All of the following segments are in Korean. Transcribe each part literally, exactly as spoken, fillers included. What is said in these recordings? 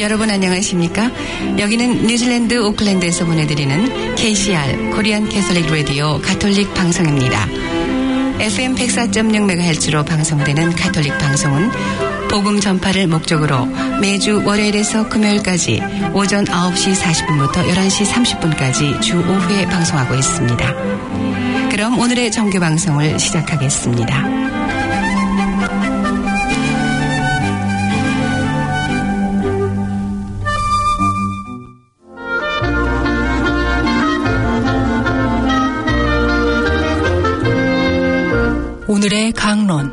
여러분 안녕하십니까? 여기는 뉴질랜드 오클랜드에서 보내드리는 케이씨알 코리안 캐톨릭 라디오 가톨릭 방송입니다. 에프엠 백사 점 영 메가헤르츠로 방송되는 가톨릭 방송은 복음 전파를 목적으로 매주 월요일에서 금요일까지 오전 아홉 시 사십 분부터 열한 시 삼십 분까지 주 오 회 방송하고 있습니다. 그럼 오늘의 정규 방송을 시작하겠습니다. 오늘의 강론.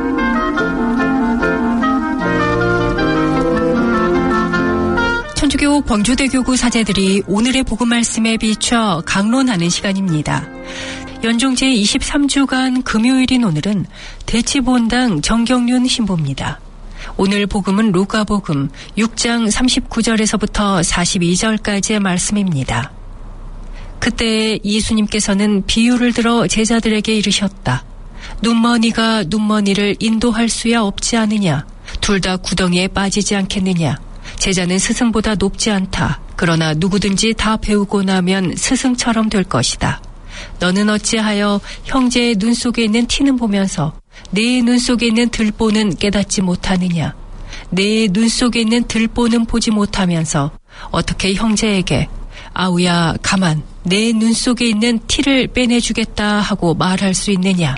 천주교 광주대교구 사제들이 오늘의 복음 말씀에 비춰 강론하는 시간입니다. 연중 제이십삼 주간 금요일인 오늘은 대치본당 정경륜 신부입니다. 오늘 복음은 루카복음 육 장 삼십구 절에서부터 사십이 절까지의 말씀입니다. 그때 예수님께서는 비유를 들어 제자들에게 이르셨다. 눈머니가 눈머니를 인도할 수야 없지 않느냐? 둘 다 구덩이에 빠지지 않겠느냐? 제자는 스승보다 높지 않다. 그러나 누구든지 다 배우고 나면 스승처럼 될 것이다. 너는 어찌하여 형제의 눈 속에 있는 티는 보면서 내 눈 속에 있는 들보는 깨닫지 못하느냐? 내 눈 속에 있는 들보는 보지 못하면서 어떻게 형제에게 아우야 가만 내 눈 속에 있는 티를 빼내주겠다 하고 말할 수 있느냐?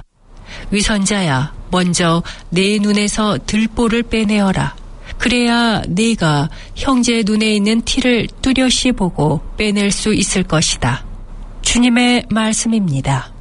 위선자야 먼저 내 눈에서 들보를 빼내어라. 그래야 네가 형제의 눈에 있는 티를 뚜렷이 보고 빼낼 수 있을 것이다. 주님의 말씀입니다.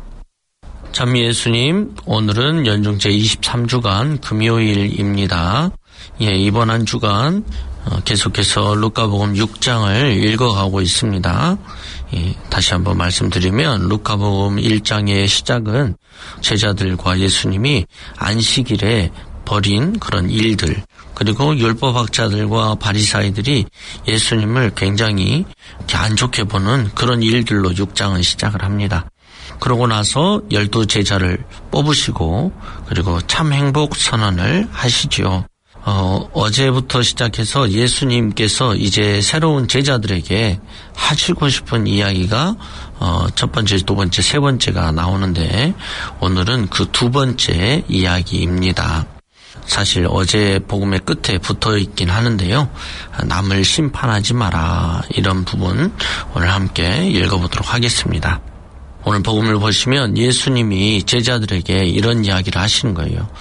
참 예수님, 오늘은 연중 제이십삼 주간 금요일입니다. 예, 이번 한 주간 계속해서 루카복음 육 장을 읽어가고 있습니다. 예, 다시 한번 말씀드리면 루카복음 일 장의 시작은 제자들과 예수님이 안식일에 벌인 그런 일들, 그리고 율법학자들과 바리사이들이 예수님을 굉장히 안 좋게 보는 그런 일들로 육 장은 시작을 합니다. 그러고 나서 열두 제자를 뽑으시고 그리고 참 행복 선언을 하시지요. 어, 어제부터 시작해서 예수님께서 이제 새로운 제자들에게 하시고 싶은 이야기가 어, 첫 번째, 두 번째, 세 번째가 나오는데 오늘은 그 두 번째 이야기입니다. 사실 어제 복음의 끝에 붙어 있긴 하는데요. 남을 심판하지 마라, 이런 부분 오늘 함께 읽어보도록 하겠습니다. 오늘 복음을 보시면 예수님이 제자들에게 이런 이야기를 하시는 거예요.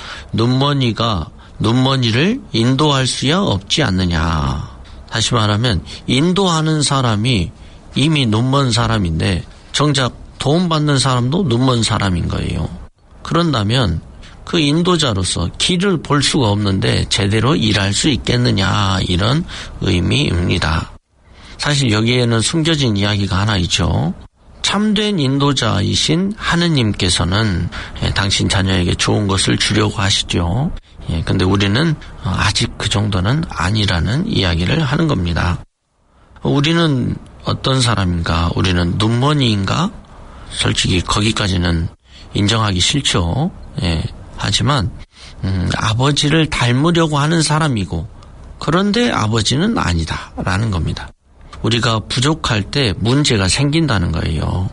눈머니가 눈머니를 인도할 수야 없지 않느냐. 다시 말하면 인도하는 사람이 이미 눈먼 사람인데 정작 도움받는 사람도 눈먼 사람인 거예요. 그런다면 그 인도자로서 길을 볼 수가 없는데 제대로 일할 수 있겠느냐, 이런 의미입니다. 사실 여기에는 숨겨진 이야기가 하나 있죠. 참된 인도자이신 하느님께서는 당신 자녀에게 좋은 것을 주려고 하시죠. 예, 근데 우리는 아직 그 정도는 아니라는 이야기를 하는 겁니다. 우리는 어떤 사람인가? 우리는 눈머니인가? 솔직히 거기까지는 인정하기 싫죠. 예, 하지만 음, 아버지를 닮으려고 하는 사람이고, 그런데 아버지는 아니다라는 겁니다. 우리가 부족할 때 문제가 생긴다는 거예요.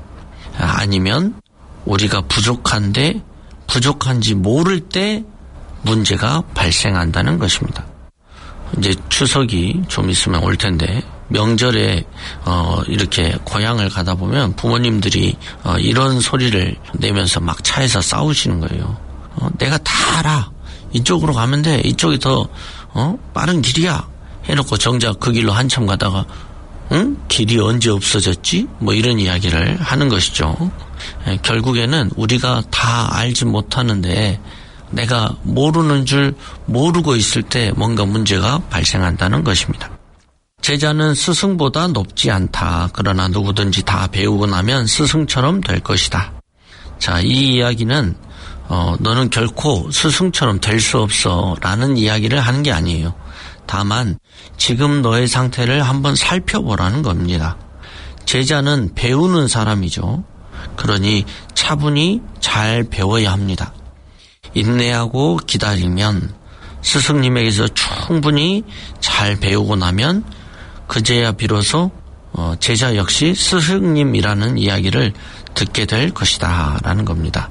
아니면 우리가 부족한데 부족한지 모를 때 문제가 발생한다는 것입니다. 이제 추석이 좀 있으면 올 텐데 명절에 어 이렇게 고향을 가다 보면 부모님들이 어 이런 소리를 내면서 막 차에서 싸우시는 거예요. 어 내가 다 알아. 이쪽으로 가면 돼. 이쪽이 더 어 빠른 길이야. 해놓고 정작 그 길로 한참 가다가 응? 길이 언제 없어졌지? 뭐 이런 이야기를 하는 것이죠. 예, 결국에는 우리가 다 알지 못하는데 내가 모르는 줄 모르고 있을 때 뭔가 문제가 발생한다는 것입니다. 제자는 스승보다 높지 않다. 그러나 누구든지 다 배우고 나면 스승처럼 될 것이다. 자, 이 이야기는 어, 너는 결코 스승처럼 될 수 없어 라는 이야기를 하는 게 아니에요. 다만 지금 너의 상태를 한번 살펴보라는 겁니다. 제자는 배우는 사람이죠. 그러니 차분히 잘 배워야 합니다. 인내하고 기다리면 스승님에게서 충분히 잘 배우고 나면 그제야 비로소 제자 역시 스승님이라는 이야기를 듣게 될 것이다 라는 겁니다.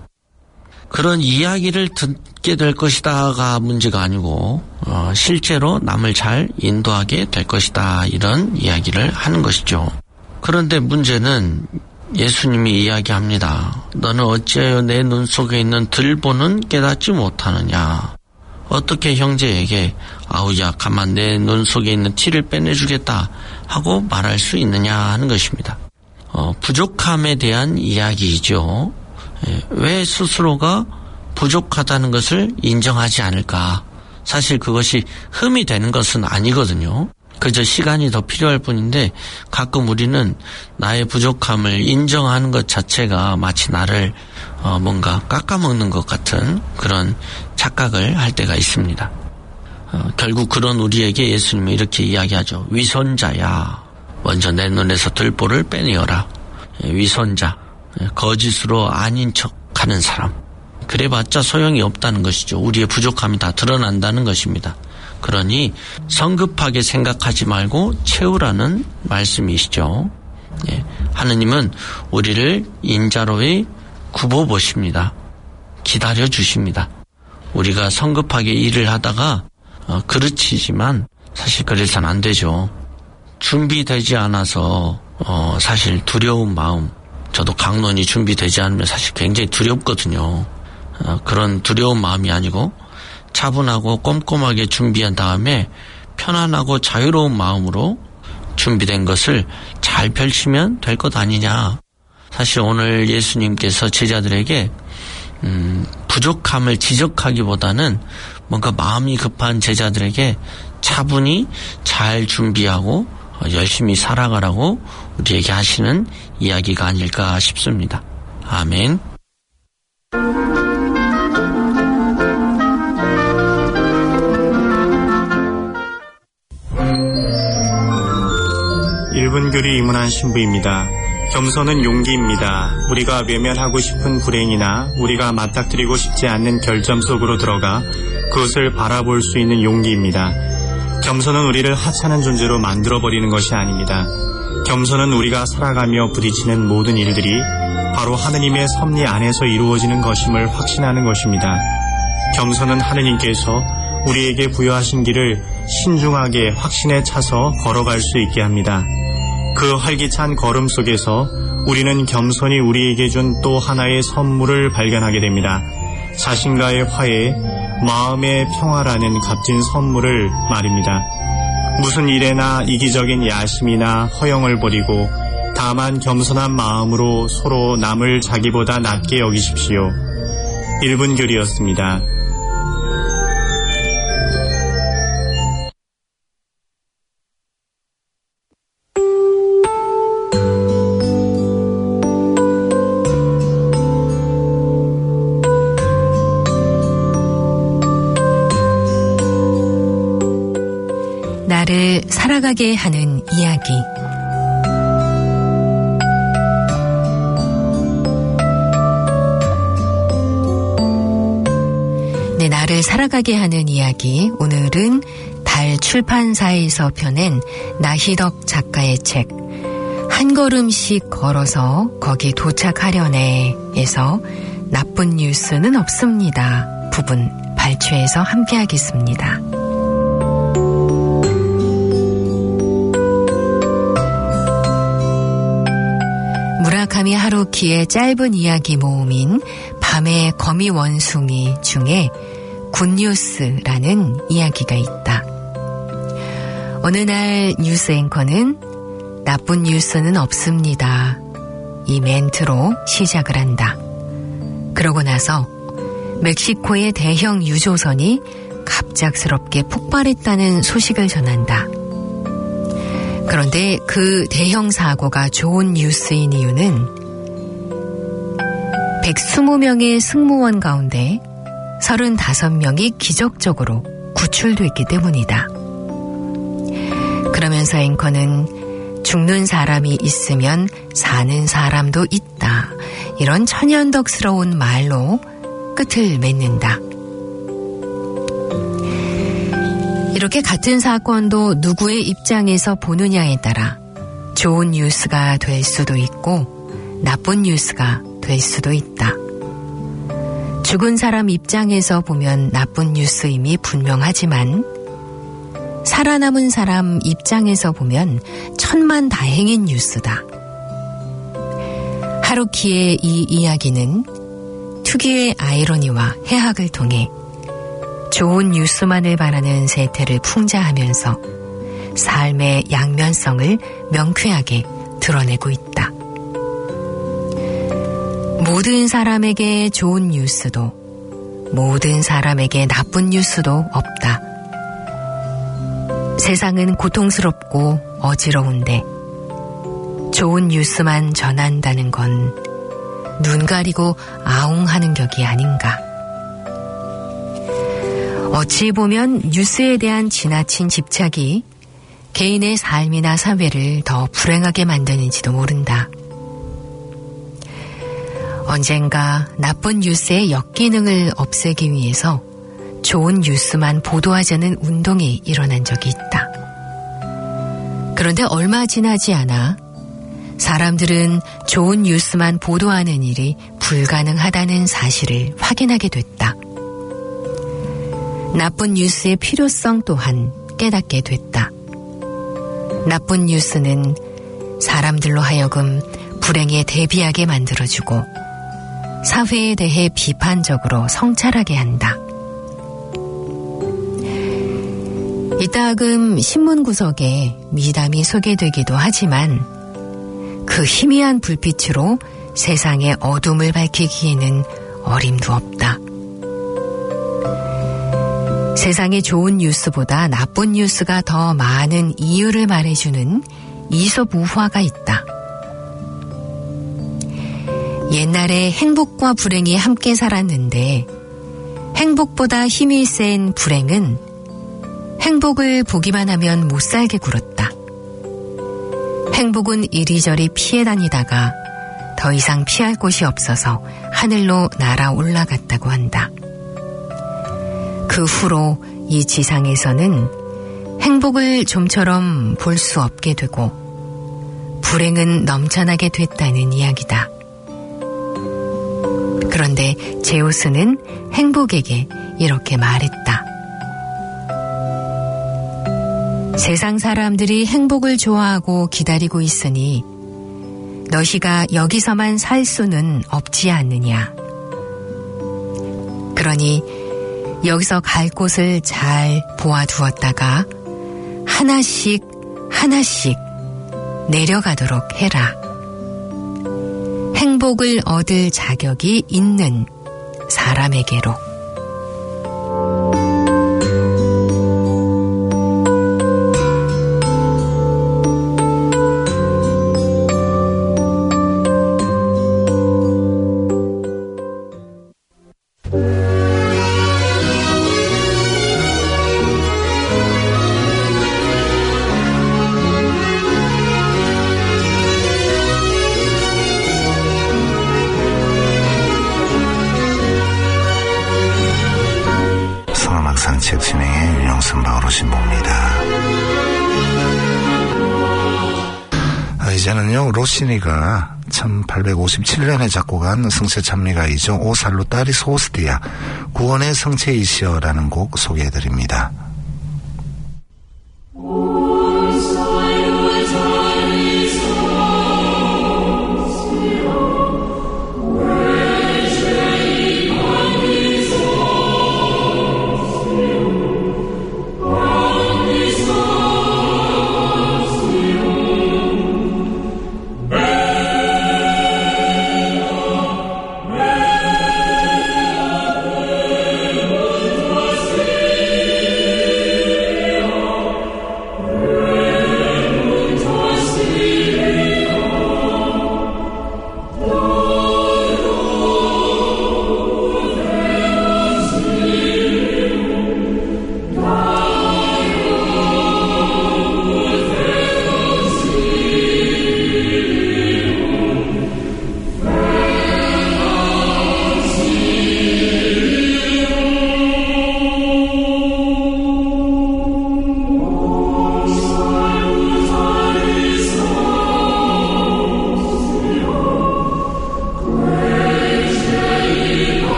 그런 이야기를 듣게 될 것이다가 문제가 아니고 어, 실제로 남을 잘 인도하게 될 것이다 이런 이야기를 하는 것이죠. 그런데 문제는 예수님이 이야기합니다. 너는 어찌하여 내 눈 속에 있는 들보는 깨닫지 못하느냐. 어떻게 형제에게 아우야 가만 내 눈 속에 있는 티를 빼내주겠다 하고 말할 수 있느냐 하는 것입니다. 어, 부족함에 대한 이야기이죠. 예, 왜 스스로가 부족하다는 것을 인정하지 않을까? 사실 그것이 흠이 되는 것은 아니거든요. 그저 시간이 더 필요할 뿐인데 가끔 우리는 나의 부족함을 인정하는 것 자체가 마치 나를 어, 뭔가 깎아먹는 것 같은 그런 착각을 할 때가 있습니다. 어, 결국 그런 우리에게 예수님은 이렇게 이야기하죠. 위선자야. 먼저 내 눈에서 들보를 빼내어라. 위선자. 거짓으로 아닌 척하는 사람. 그래봤자 소용이 없다는 것이죠. 우리의 부족함이 다 드러난다는 것입니다. 그러니 성급하게 생각하지 말고 채우라는 말씀이시죠. 예, 하느님은 우리를 인자로이 굽어보십니다. 기다려주십니다. 우리가 성급하게 일을 하다가 어, 그르치지만 사실 그래서는 안 되죠. 준비되지 않아서 어, 사실 두려운 마음, 저도 강론이 준비되지 않으면 사실 굉장히 두렵거든요. 어, 그런 두려운 마음이 아니고 차분하고 꼼꼼하게 준비한 다음에 편안하고 자유로운 마음으로 준비된 것을 잘 펼치면 될 것 아니냐. 사실 오늘 예수님께서 제자들에게 음, 부족함을 지적하기보다는 뭔가 마음이 급한 제자들에게 차분히 잘 준비하고 열심히 살아가라고 우리에게 하시는 이야기가 아닐까 싶습니다. 아멘. 일 분 교리 입문한 신부입니다. 겸손은 용기입니다. 우리가 외면하고 싶은 불행이나 우리가 맞닥뜨리고 싶지 않는 결점 속으로 들어가 그것을 바라볼 수 있는 용기입니다. 겸손은 우리를 하찮은 존재로 만들어버리는 것이 아닙니다. 겸손은 우리가 살아가며 부딪히는 모든 일들이 바로 하느님의 섭리 안에서 이루어지는 것임을 확신하는 것입니다. 겸손은 하느님께서 우리에게 부여하신 길을 신중하게 확신에 차서 걸어갈 수 있게 합니다. 그 활기찬 걸음 속에서 우리는 겸손히 우리에게 준 또 하나의 선물을 발견하게 됩니다. 자신과의 화해, 마음의 평화라는 값진 선물을 말입니다. 무슨 일에나 이기적인 야심이나 허영을 버리고 다만 겸손한 마음으로 서로 남을 자기보다 낮게 여기십시오. 일 분 교리였습니다. 나를 살아가게 하는 이야기. 네, 나를 살아가게 하는 이야기. 오늘은 달 출판사에서 펴낸 나희덕 작가의 책 한 걸음씩 걸어서 거기 도착하려네에서 나쁜 뉴스는 없습니다 부분 발췌해서 함께하겠습니다. 무라카미 하루키의 짧은 이야기 모음인 밤의 거미 원숭이 중에 굿뉴스라는 이야기가 있다. 어느 날 뉴스 앵커는 나쁜 뉴스는 없습니다. 이 멘트로 시작을 한다. 그러고 나서 멕시코의 대형 유조선이 갑작스럽게 폭발했다는 소식을 전한다. 그런데 그 대형 사고가 좋은 뉴스인 이유는 백이십 명의 승무원 가운데 서른다섯 명이 기적적으로 구출됐기 때문이다. 그러면서 앵커는 죽는 사람이 있으면 사는 사람도 있다. 이런 천연덕스러운 말로 끝을 맺는다. 이렇게 같은 사건도 누구의 입장에서 보느냐에 따라 좋은 뉴스가 될 수도 있고 나쁜 뉴스가 될 수도 있다. 죽은 사람 입장에서 보면 나쁜 뉴스임이 분명하지만 살아남은 사람 입장에서 보면 천만다행인 뉴스다. 하루키의 이 이야기는 특유의 아이러니와 해학을 통해 좋은 뉴스만을 바라는 세태를 풍자하면서 삶의 양면성을 명쾌하게 드러내고 있다. 모든 사람에게 좋은 뉴스도 모든 사람에게 나쁜 뉴스도 없다. 세상은 고통스럽고 어지러운데 좋은 뉴스만 전한다는 건 눈 가리고 아웅하는 격이 아닌가. 어찌 보면 뉴스에 대한 지나친 집착이 개인의 삶이나 사회를 더 불행하게 만드는지도 모른다. 언젠가 나쁜 뉴스의 역기능을 없애기 위해서 좋은 뉴스만 보도하자는 운동이 일어난 적이 있다. 그런데 얼마 지나지 않아 사람들은 좋은 뉴스만 보도하는 일이 불가능하다는 사실을 확인하게 됐다. 나쁜 뉴스의 필요성 또한 깨닫게 됐다. 나쁜 뉴스는 사람들로 하여금 불행에 대비하게 만들어주고 사회에 대해 비판적으로 성찰하게 한다. 이따금 신문 구석에 미담이 소개되기도 하지만 그 희미한 불빛으로 세상의 어둠을 밝히기에는 어림도 없다. 세상에 좋은 뉴스보다 나쁜 뉴스가 더 많은 이유를 말해주는 이솝우화가 있다. 옛날에 행복과 불행이 함께 살았는데 행복보다 힘이 센 불행은 행복을 보기만 하면 못 살게 굴었다. 행복은 이리저리 피해 다니다가 더 이상 피할 곳이 없어서 하늘로 날아 올라갔다고 한다. 그 후로 이 지상에서는 행복을 좀처럼 볼 수 없게 되고 불행은 넘쳐나게 됐다는 이야기다. 그런데 제우스는 행복에게 이렇게 말했다. 세상 사람들이 행복을 좋아하고 기다리고 있으니 너희가 여기서만 살 수는 없지 않느냐. 그러니 여기서 갈 곳을 잘 보아두었다가 하나씩 하나씩 내려가도록 해라. 행복을 얻을 자격이 있는 사람에게로. 책 진행의 윤영선 바오로 신부입니다. 이제는요, 로시니가 천팔백오십칠 년에 작곡한 성체 찬미가이죠. O Salutaris Hostia, 구원의 성체이시여라는 곡 소개해드립니다. Yeah.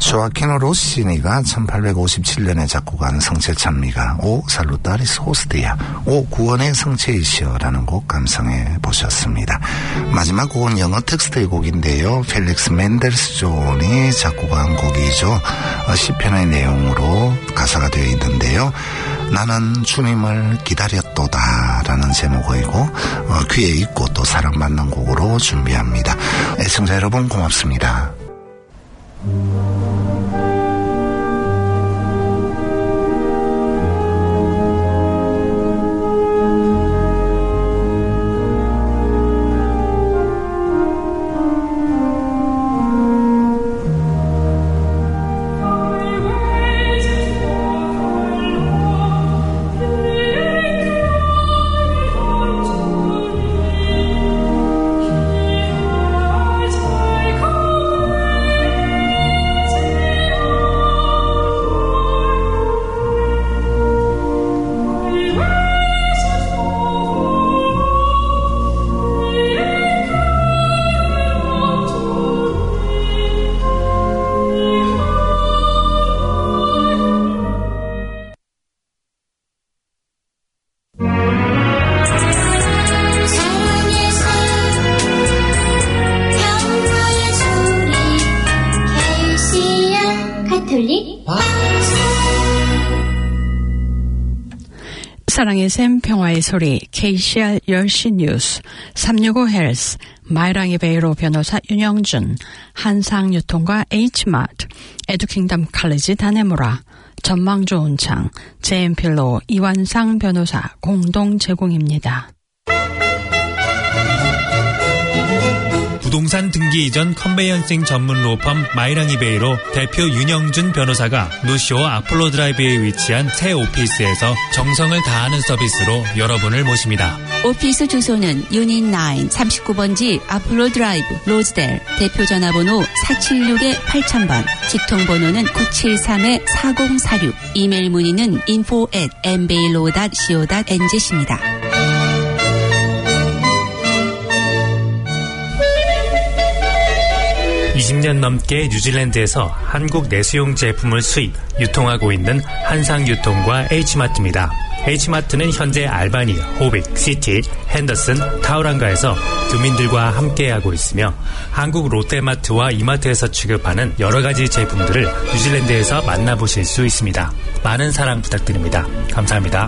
조아키노 로시니가 천팔백오십칠 년에 작곡한 성체 찬미가 오 살루타리 소스디아, 오 구원의 성체이시여라는 곡 감상해 보셨습니다. 마지막 곡은 영어 텍스트의 곡인데요. 펠릭스 맨델스존이 작곡한 곡이죠. 시편의 내용으로 가사가 되어 있는데요. 나는 주님을 기다렸도다 라는 제목이고 어, 귀에 익고 또 사랑받는 곡으로 준비합니다. 애청자 여러분 고맙습니다. 사랑의 샘 평화의 소리 케이씨알 열 시 뉴스 삼육오 헬스 마이랑이 베이로 변호사 윤영준 한상유통과 H마트 에듀킹덤 칼리지 다네모라 전망 좋은 창 제엠필로 이완상 변호사 공동 제공입니다. 부동산 등기 이전 컨베이언싱 전문 로펌 마이랑이베이로 대표 윤영준 변호사가 노쇼 아폴로 드라이브에 위치한 새 오피스에서 정성을 다하는 서비스로 여러분을 모십니다. 오피스 주소는 유닛 나인 삼십구 번지 아폴로 드라이브 로즈델 대표 전화번호 사칠육 팔천 번 직통번호는 구칠삼 사공사육 이메일 문의는 인포 앳 엠베일로 닷 씨오 닷 엔지씨입니다. 이십 년 넘게 뉴질랜드에서 한국 내수용 제품을 수입, 유통하고 있는 한상유통과 H마트입니다. H마트는 현재 알바니, 호빅, 시티, 핸더슨, 타우랑가에서 주민들과 함께하고 있으며 한국 롯데마트와 이마트에서 취급하는 여러 가지 제품들을 뉴질랜드에서 만나보실 수 있습니다. 많은 사랑 부탁드립니다. 감사합니다.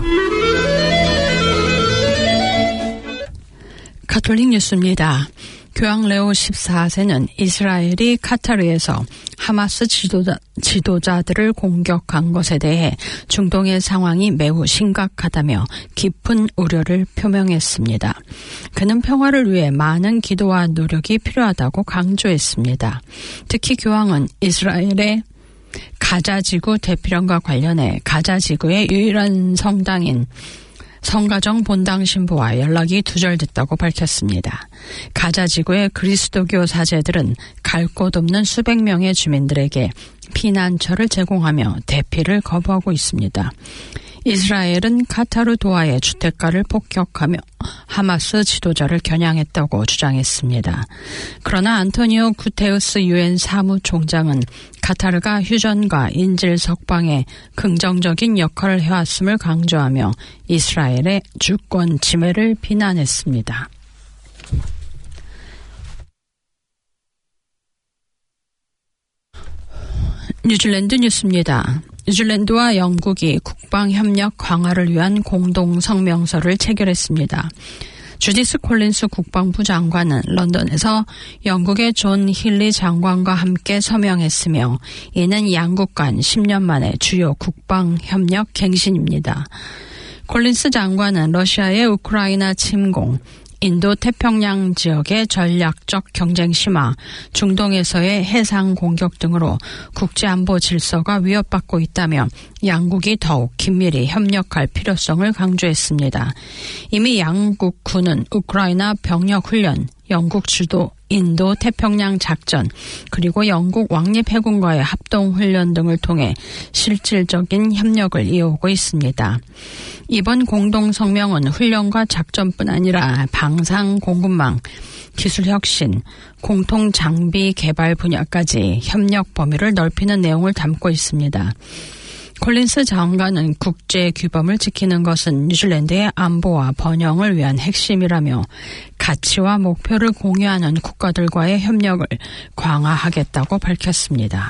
가톨릭 뉴스입니다. 교황 레오 십사 세는 이스라엘이 카타르에서 하마스 지도자, 지도자들을 공격한 것에 대해 중동의 상황이 매우 심각하다며 깊은 우려를 표명했습니다. 그는 평화를 위해 많은 기도와 노력이 필요하다고 강조했습니다. 특히 교황은 이스라엘의 가자지구 대피령과 관련해 가자지구의 유일한 성당인 성가정 본당 신부와 연락이 두절됐다고 밝혔습니다. 가자지구의 그리스도교 사제들은 갈 곳 없는 수백 명의 주민들에게 피난처를 제공하며 대피를 거부하고 있습니다. 이스라엘은 카타르 도하의 주택가를 폭격하며 하마스 지도자를 겨냥했다고 주장했습니다. 그러나 안토니오 구테우스 유엔 사무총장은 카타르가 휴전과 인질 석방에 긍정적인 역할을 해왔음을 강조하며 이스라엘의 주권 침해를 비난했습니다. 뉴질랜드 뉴스입니다. 뉴질랜드와 영국이 국방협력 강화를 위한 공동성명서를 체결했습니다. 주디스 콜린스 국방부 장관은 런던에서 영국의 존 힐리 장관과 함께 서명했으며 이는 양국 간 십 년 만에 주요 국방협력 갱신입니다. 콜린스 장관은 러시아의 우크라이나 침공, 인도 태평양 지역의 전략적 경쟁 심화, 중동에서의 해상 공격 등으로 국제안보 질서가 위협받고 있다며 양국이 더욱 긴밀히 협력할 필요성을 강조했습니다. 이미 양국 군은 우크라이나 병력 훈련, 영국 주도 인도 태평양 작전, 그리고 영국 왕립해군과의 합동훈련 등을 통해 실질적인 협력을 이어오고 있습니다. 이번 공동성명은 훈련과 작전뿐 아니라 방산 공급망, 기술혁신, 공통장비 개발 분야까지 협력 범위를 넓히는 내용을 담고 있습니다. 콜린스 장관은 국제 규범을 지키는 것은 뉴질랜드의 안보와 번영을 위한 핵심이라며 가치와 목표를 공유하는 국가들과의 협력을 강화하겠다고 밝혔습니다.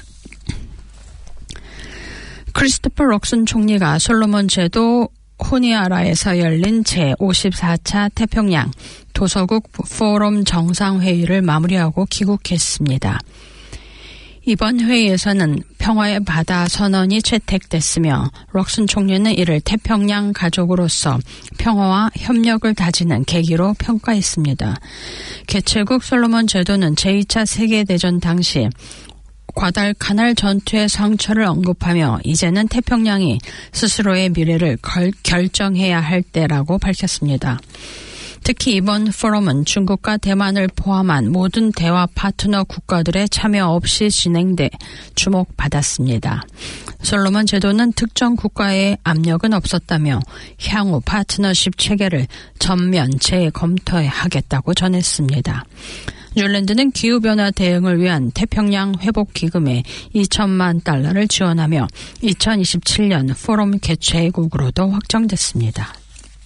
크리스토퍼 럭슨 총리가 솔로몬 제도 호니아라에서 열린 제오십사 차 태평양 도서국 포럼 정상회의를 마무리하고 귀국했습니다. 이번 회의에서는 평화의 바다 선언이 채택됐으며 럭슨 총리는 이를 태평양 가족으로서 평화와 협력을 다지는 계기로 평가했습니다. 개최국 솔로몬 제도는 제이 차 세계대전 당시 과달카날 전투의 상처를 언급하며 이제는 태평양이 스스로의 미래를 걸, 결정해야 할 때라고 밝혔습니다. 특히 이번 포럼은 중국과 대만을 포함한 모든 대화 파트너 국가들의 참여 없이 진행돼 주목받았습니다. 솔로몬 제도는 특정 국가의 압력은 없었다며 향후 파트너십 체계를 전면 재검토하겠다고 전했습니다. 뉴질랜드는 기후변화 대응을 위한 태평양 회복기금에 이천만 달러를 지원하며 이천이십칠 년 포럼 개최국으로도 확정됐습니다.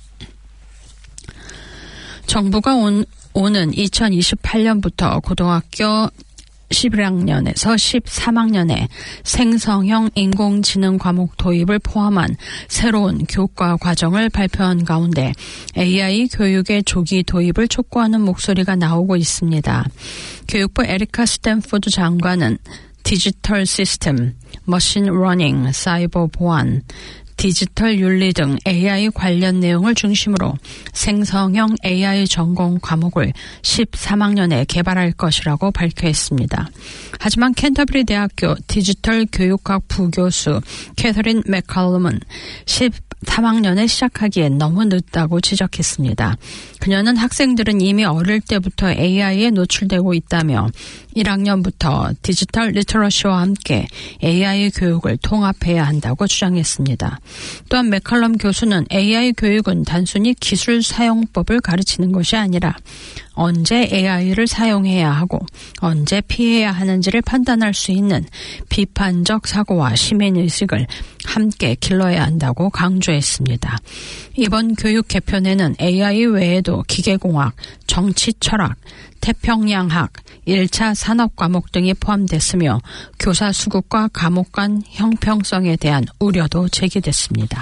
정부가 온, 오는 이천이십팔 년부터 고등학교 십일 학년에서 십삼 학년에 생성형 인공지능 과목 도입을 포함한 새로운 교과 과정을 발표한 가운데 에이아이 교육의 조기 도입을 촉구하는 목소리가 나오고 있습니다. 교육부 에리카 스탠포드 장관은 디지털 시스템, 머신 러닝, 사이버 보안, 디지털 윤리 등 에이아이 관련 내용을 중심으로 생성형 에이아이 전공 과목을 십삼 학년에 개발할 것이라고 발표했습니다. 하지만 캔터버리 대학교 디지털 교육학 부교수 캐서린 맥컬럼은 십삼 학년에 시작하기엔 너무 늦다고 지적했습니다. 그녀는 학생들은 이미 어릴 때부터 에이아이에 노출되고 있다며 일 학년부터 디지털 리터러시와 함께 에이아이 교육을 통합해야 한다고 주장했습니다. 또한 맥컬럼 교수는 에이아이 교육은 단순히 기술 사용법을 가르치는 것이 아니라 언제 에이아이를 사용해야 하고 언제 피해야 하는지를 판단할 수 있는 비판적 사고와 시민의식을 함께 길러야 한다고 강조했습니다. 이번 교육 개편에는 에이아이 외에도 기계공학, 정치철학, 태평양학, 일 차 산업 과목 등이 포함됐으며 교사 수급과 과목 간 형평성에 대한 우려도 제기됐습니다.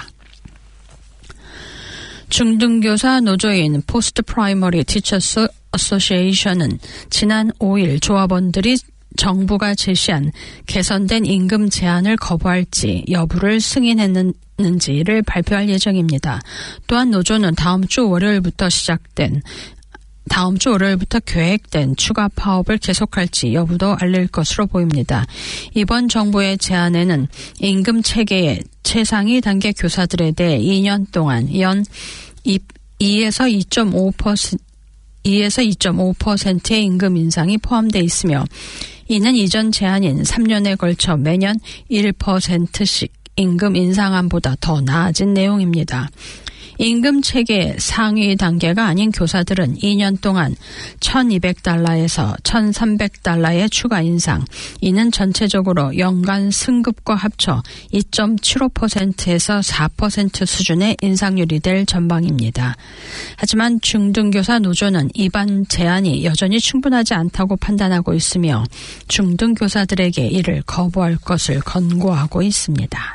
중등교사 노조인 포스트 프라이머리 티처스 어소시에이션은 지난 오 일 조합원들이 정부가 제시한 개선된 임금 제한을 거부할지 여부를 승인했는지를 발표할 예정입니다. 또한 노조는 다음 주 월요일부터 시작된 다음 주 월요일부터 계획된 추가 파업을 계속할지 여부도 알릴 것으로 보입니다. 이번 정부의 제안에는 임금 체계의 최상위 단계 교사들에 대해 이 년 동안 연 이에서 이 점 오 퍼센트 이에서 이 점 오 퍼센트의 임금 인상이 포함되어 있으며 이는 이전 제한인 삼 년에 걸쳐 매년 일 퍼센트씩 임금 인상안보다 더 나아진 내용입니다. 임금 체계 상위 단계가 아닌 교사들은 이 년 동안 천이백 달러에서 천삼백 달러의 추가 인상, 이는 전체적으로 연간 승급과 합쳐 이 점 칠오 퍼센트에서 사 퍼센트 수준의 인상률이 될 전망입니다. 하지만 중등교사 노조는 이번 제안이 여전히 충분하지 않다고 판단하고 있으며 중등교사들에게 이를 거부할 것을 권고하고 있습니다.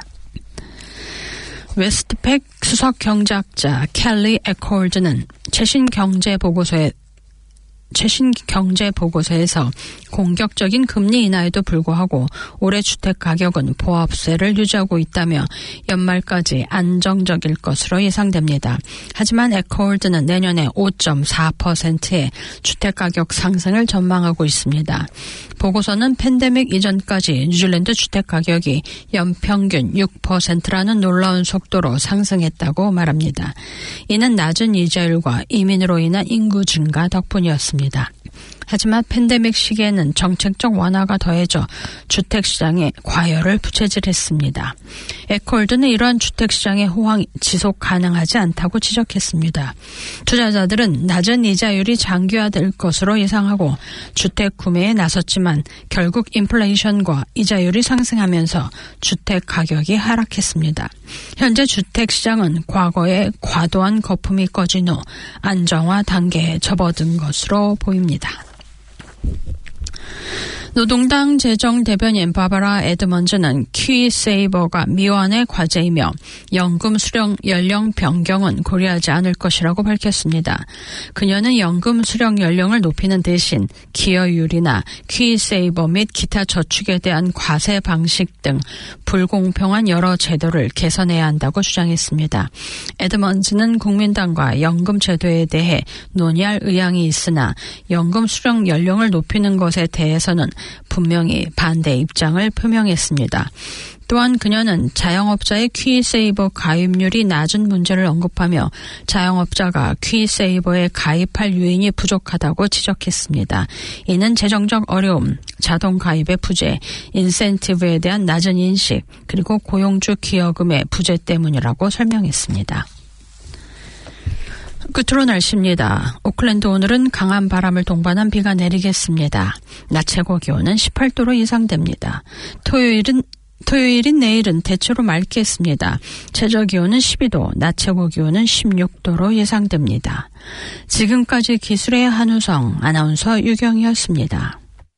웨스트팩 수석 경제학자 켈리 에콜드는 최신 경제 보고서에 최신 경제 보고서에서 공격적인 금리 인하에도 불구하고 올해 주택 가격은 보합세를 유지하고 있다며 연말까지 안정적일 것으로 예상됩니다. 하지만 에콜드는 내년에 오 점 사 퍼센트의 주택 가격 상승을 전망하고 있습니다. 보고서는 팬데믹 이전까지 뉴질랜드 주택 가격이 연평균 육 퍼센트라는 놀라운 속도로 상승했다고 말합니다. 이는 낮은 이자율과 이민으로 인한 인구 증가 덕분이었습니다. 하지만 팬데믹 시기에는 정책적 완화가 더해져 주택시장에 과열을 부채질했습니다. 에콜드는 이러한 주택시장의 호황이 지속 가능하지 않다고 지적했습니다. 투자자들은 낮은 이자율이 장기화될 것으로 예상하고 주택 구매에 나섰지만 결국 인플레이션과 이자율이 상승하면서 주택 가격이 하락했습니다. 현재 주택시장은 과거에 과도한 거품이 꺼진 후 안정화 단계에 접어든 것으로 보입니다. 노동당 재정대변인 바바라 에드먼즈는 키세이버가 미완의 과제이며 연금 수령 연령 변경은 고려하지 않을 것이라고 밝혔습니다. 그녀는 연금 수령 연령을 높이는 대신 기여율이나 키세이버 및 기타 저축에 대한 과세 방식 등 불공평한 여러 제도를 개선해야 한다고 주장했습니다. 에드먼즈는 국민당과 연금 제도에 대해 논의할 의향이 있으나 연금 수령 연령을 높이는 것에 대해서는 분명히 반대 입장을 표명했습니다. 또한 그녀는 자영업자의 퀴세이버 가입률이 낮은 문제를 언급하며 자영업자가 퀴세이버에 가입할 요인이 부족하다고 지적했습니다. 이는 재정적 어려움, 자동 가입의 부재, 인센티브에 대한 낮은 인식, 그리고 고용주 기여금의 부재 때문이라고 설명했습니다. 끝으로 날씨입니다. 오클랜드 오늘은 강한 바람을 동반한 비가 내리겠습니다. 낮 최고 기온은 십팔 도로 예상됩니다. 토요일은 토요일인 내일은 대체로 맑겠습니다. 최저 기온은 십이 도, 낮 최고 기온은 십육 도로 예상됩니다. 지금까지 기술의 한우성, 아나운서 유경이었습니다.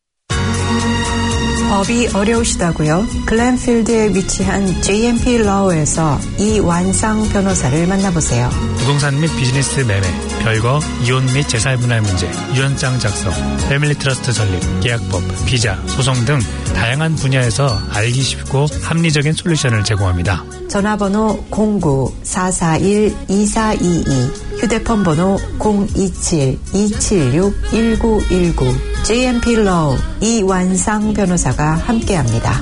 법이 어려우시다고요? 글렌필드에 위치한 제이엠피 러에서 이완상 변호사를 만나보세요. 부동산 및 비즈니스 매매, 별거, 이혼 및 재산분할 문제, 유언장 작성, 패밀리 트러스트 설립, 계약법, 비자, 소송 등 다양한 분야에서 알기 쉽고 합리적인 솔루션을 제공합니다. 전화번호 공구 사사일 이사이이, 휴대폰 번호 공이칠 이칠육 일구일구, 제이엠피 러우 이완상 변호사가 함께합니다.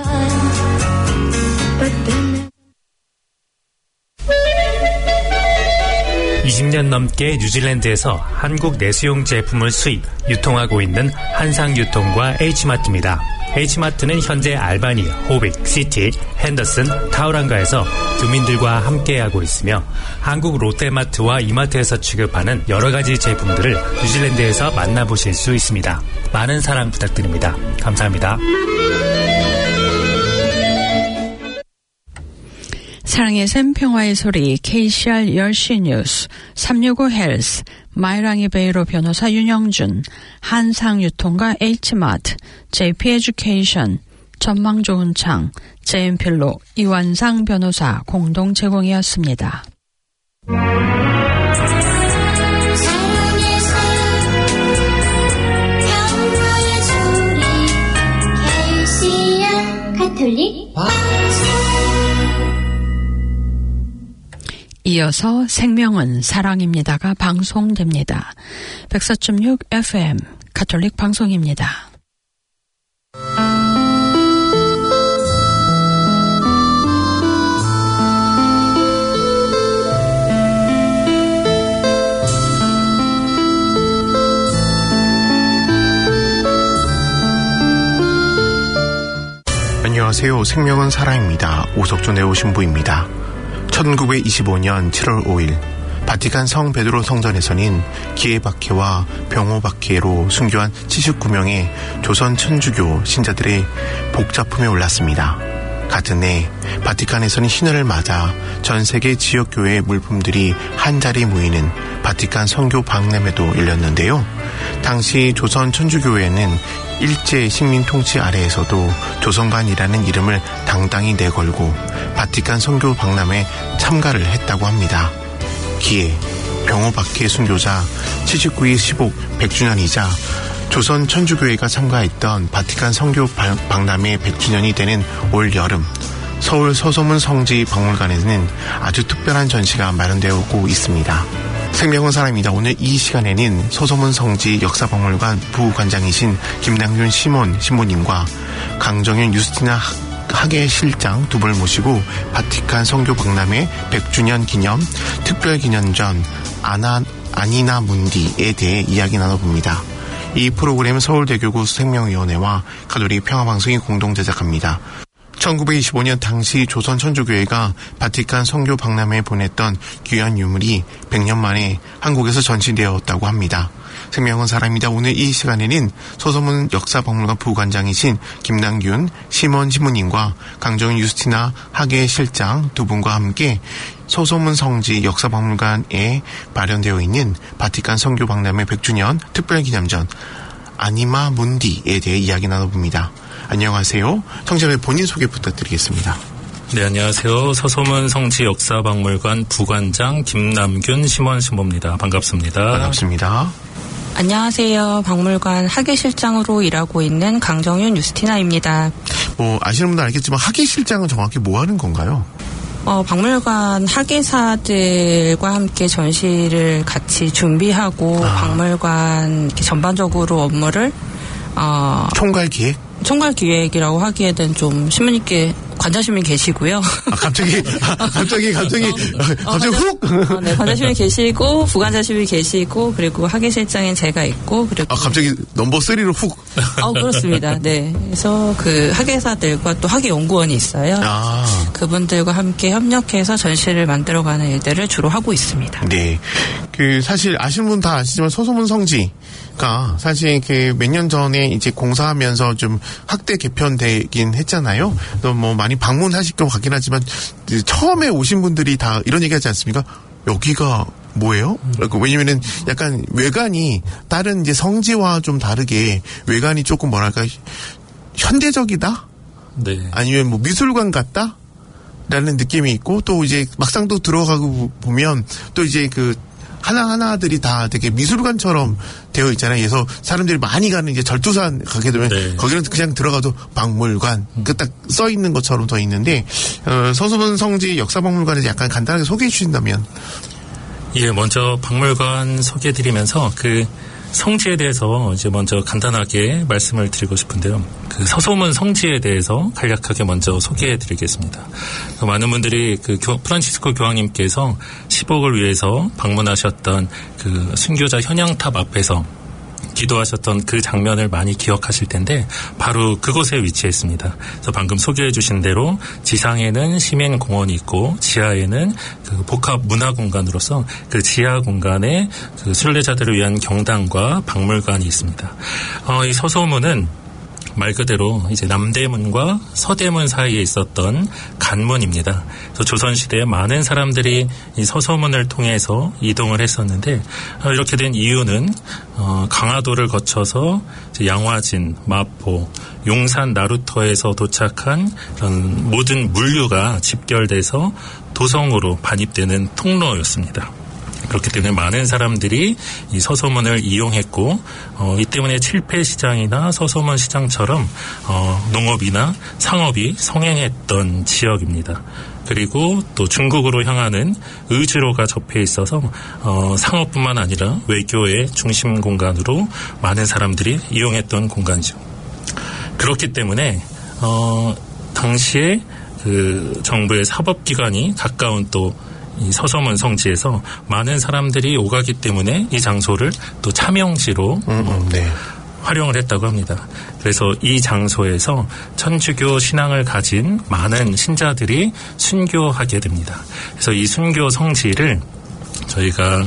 이십 년 넘게 뉴질랜드에서 한국 내수용 제품을 수입, 유통하고 있는 한상유통과 H마트입니다. H마트는 현재 알바니, 호빅, 시티, 핸더슨, 타우랑가에서 주민들과 함께하고 있으며 한국 롯데마트와 이마트에서 취급하는 여러 가지 제품들을 뉴질랜드에서 만나보실 수 있습니다. 많은 사랑 부탁드립니다. 감사합니다. 사랑의 샘 평화의 소리 케이씨알 열 시 뉴스 삼육오 헬스 마이랑이 베이로 변호사 윤영준 한상유통과 H마트 제이피 에듀케이션 전망 좋은 창 제임필로 이완상 변호사 공동 제공이었습니다. 가톨릭 이어서 생명은 사랑입니다가 방송됩니다. 백사 점 육 에프엠 가톨릭 방송입니다. 안녕하세요. 생명은 사랑입니다. 오석준 애호신부입니다. 천구백이십오 년 칠월 오일 바티칸 성 베드로 성전에서는 기예박해와 병호박해로 순교한 칠십구 명의 조선 천주교 신자들의 복자품에 올랐습니다. 같은 해 바티칸에서는 신년을 맞아 전 세계 지역교회의 물품들이 한자리에 모이는 바티칸 선교 박람회도 열렸는데요. 당시 조선 천주교회는 일제 식민 통치 아래에서도 조선관이라는 이름을 당당히 내걸고 바티칸 선교 박람회에 참가를 했다고 합니다. 기에 병호박해 순교자 칠십구 일 십옥 백 주년이자 조선 천주교회가 참가했던 바티칸 선교 박람회 백 주년이 되는 올 여름 서울 서소문 성지 박물관에는 아주 특별한 전시가 마련되고 있습니다. 생명은 사랑입니다. 오늘 이 시간에는 서소문 성지 역사박물관 부관장이신 김남균 시몬 신부님과 강정윤 유스티나 학예실장 두 분을 모시고 바티칸 선교 박람회 백 주년 기념 특별기념전 아나, 아니나 문디에 대해 이야기 나눠봅니다. 이 프로그램은 서울대교구 생명위원회와 가톨릭 평화방송이 공동 제작합니다. 천구백이십오 년 당시 조선 천주교회가 바티칸 선교 박람회에 보냈던 귀한 유물이 백 년 만에 한국에서 전시되었다고 합니다. 생명은 살아입니다. 오늘 이 시간에는 서소문 역사박물관 부관장이신 김남균 심원 신부님과 강정윤 유스티나 학예 실장 두 분과 함께 서소문 성지 역사박물관에 마련되어 있는 바티칸 선교 박람회 백 주년 특별기념전 아니마 문디에 대해 이야기 나눠봅니다. 안녕하세요. 청자의 본인 소개 부탁드리겠습니다. 네, 안녕하세요. 서소문 성지 역사박물관 부관장 김남균 심원 신부입니다. 반갑습니다. 반갑습니다. 안녕하세요. 박물관 학예실장으로 일하고 있는 강정윤 유스티나입니다. 뭐 아시는 분들 알겠지만 학예실장은 정확히 뭐 하는 건가요? 어, 박물관 학예사들과 함께 전시를 같이 준비하고 아. 박물관 이렇게 전반적으로 업무를 어, 총괄 기획? 총괄 기획이라고 하기에는 좀 신부님께 관자심이 계시고요. 아, 갑자기, 아, 갑자기, 갑자기, 어, 갑자기 훅! 어, 네, 관자심이 계시고, 부관자심이 계시고, 그리고 학예실장인 제가 있고, 그리고. 아, 갑자기 넘버 쓰리로 훅! 어, 그렇습니다. 네. 그래서 그 학예사들과 또 학예연구원이 있어요. 아. 그분들과 함께 협력해서 전시를 만들어가는 일들을 주로 하고 있습니다. 네. 그, 사실 아시는 분 다 아시지만 서소문 성지. 가 사실 그 몇 년 전에 이제 공사하면서 좀 확대 개편되긴 했잖아요. 또 뭐 많이 방문하실 것 같긴 하지만 처음에 오신 분들이 다 이런 얘기하지 않습니까? 여기가 뭐예요? 왜냐면은 약간 외관이 다른 이제 성지와 좀 다르게 외관이 조금 뭐랄까 현대적이다? 네. 아니면 뭐 미술관 같다? 라는 느낌이 있고 또 이제 막상 또 들어가고 보면 또 이제 그 하나하나들이 다 되게 미술관처럼 되어 있잖아요. 그래서 사람들이 많이 가는 이제 절두산 가게 되면 네. 거기는 그냥 들어가도 박물관 음. 그 딱 써 있는 것처럼 더 있는데 어, 서소문 성지 역사박물관에서 약간 간단하게 소개해 주신다면. 예, 먼저 박물관 소개해드리면서 그 성지에 대해서 이제 먼저 간단하게 말씀을 드리고 싶은데요. 그 서소문 성지에 대해서 간략하게 먼저 소개해드리겠습니다. 많은 분들이 그 교, 프란치스코 교황님께서 십억을 위해서 방문하셨던 그 순교자 현양탑 앞에서 기도하셨던 그 장면을 많이 기억하실 텐데 바로 그곳에 위치했습니다. 그래서 방금 소개해 주신 대로 지상에는 시민공원이 있고 지하에는 그 복합 문화공간으로서 그 지하 공간에 그 순례자들을 위한 경당과 박물관이 있습니다. 어, 이 서소문은 말 그대로 이제 남대문과 서대문 사이에 있었던 간문입니다. 그래서 조선시대에 많은 사람들이 이 서소문을 통해서 이동을 했었는데 어, 이렇게 된 이유는 어, 강화도를 거쳐서 이제 양화진, 마포, 용산, 나루터에서 도착한 그런 모든 물류가 집결돼서 도성으로 반입되는 통로였습니다. 그렇기 때문에 많은 사람들이 이 서소문을 이용했고 어, 이 때문에 칠패시장이나 서소문 시장처럼 어, 농업이나 상업이 성행했던 지역입니다. 그리고 또 중국으로 향하는 의주로가 접해 있어서 어, 상업뿐만 아니라 외교의 중심 공간으로 많은 사람들이 이용했던 공간이죠. 그렇기 때문에 어, 당시에 그 정부의 사법기관이 가까운 또 이 서소문 성지에서 많은 사람들이 오가기 때문에 이 장소를 또 참영지로 음, 음, 네. 활용을 했다고 합니다. 그래서 이 장소에서 천주교 신앙을 가진 많은 신자들이 순교하게 됩니다. 그래서 이 순교 성지를 저희가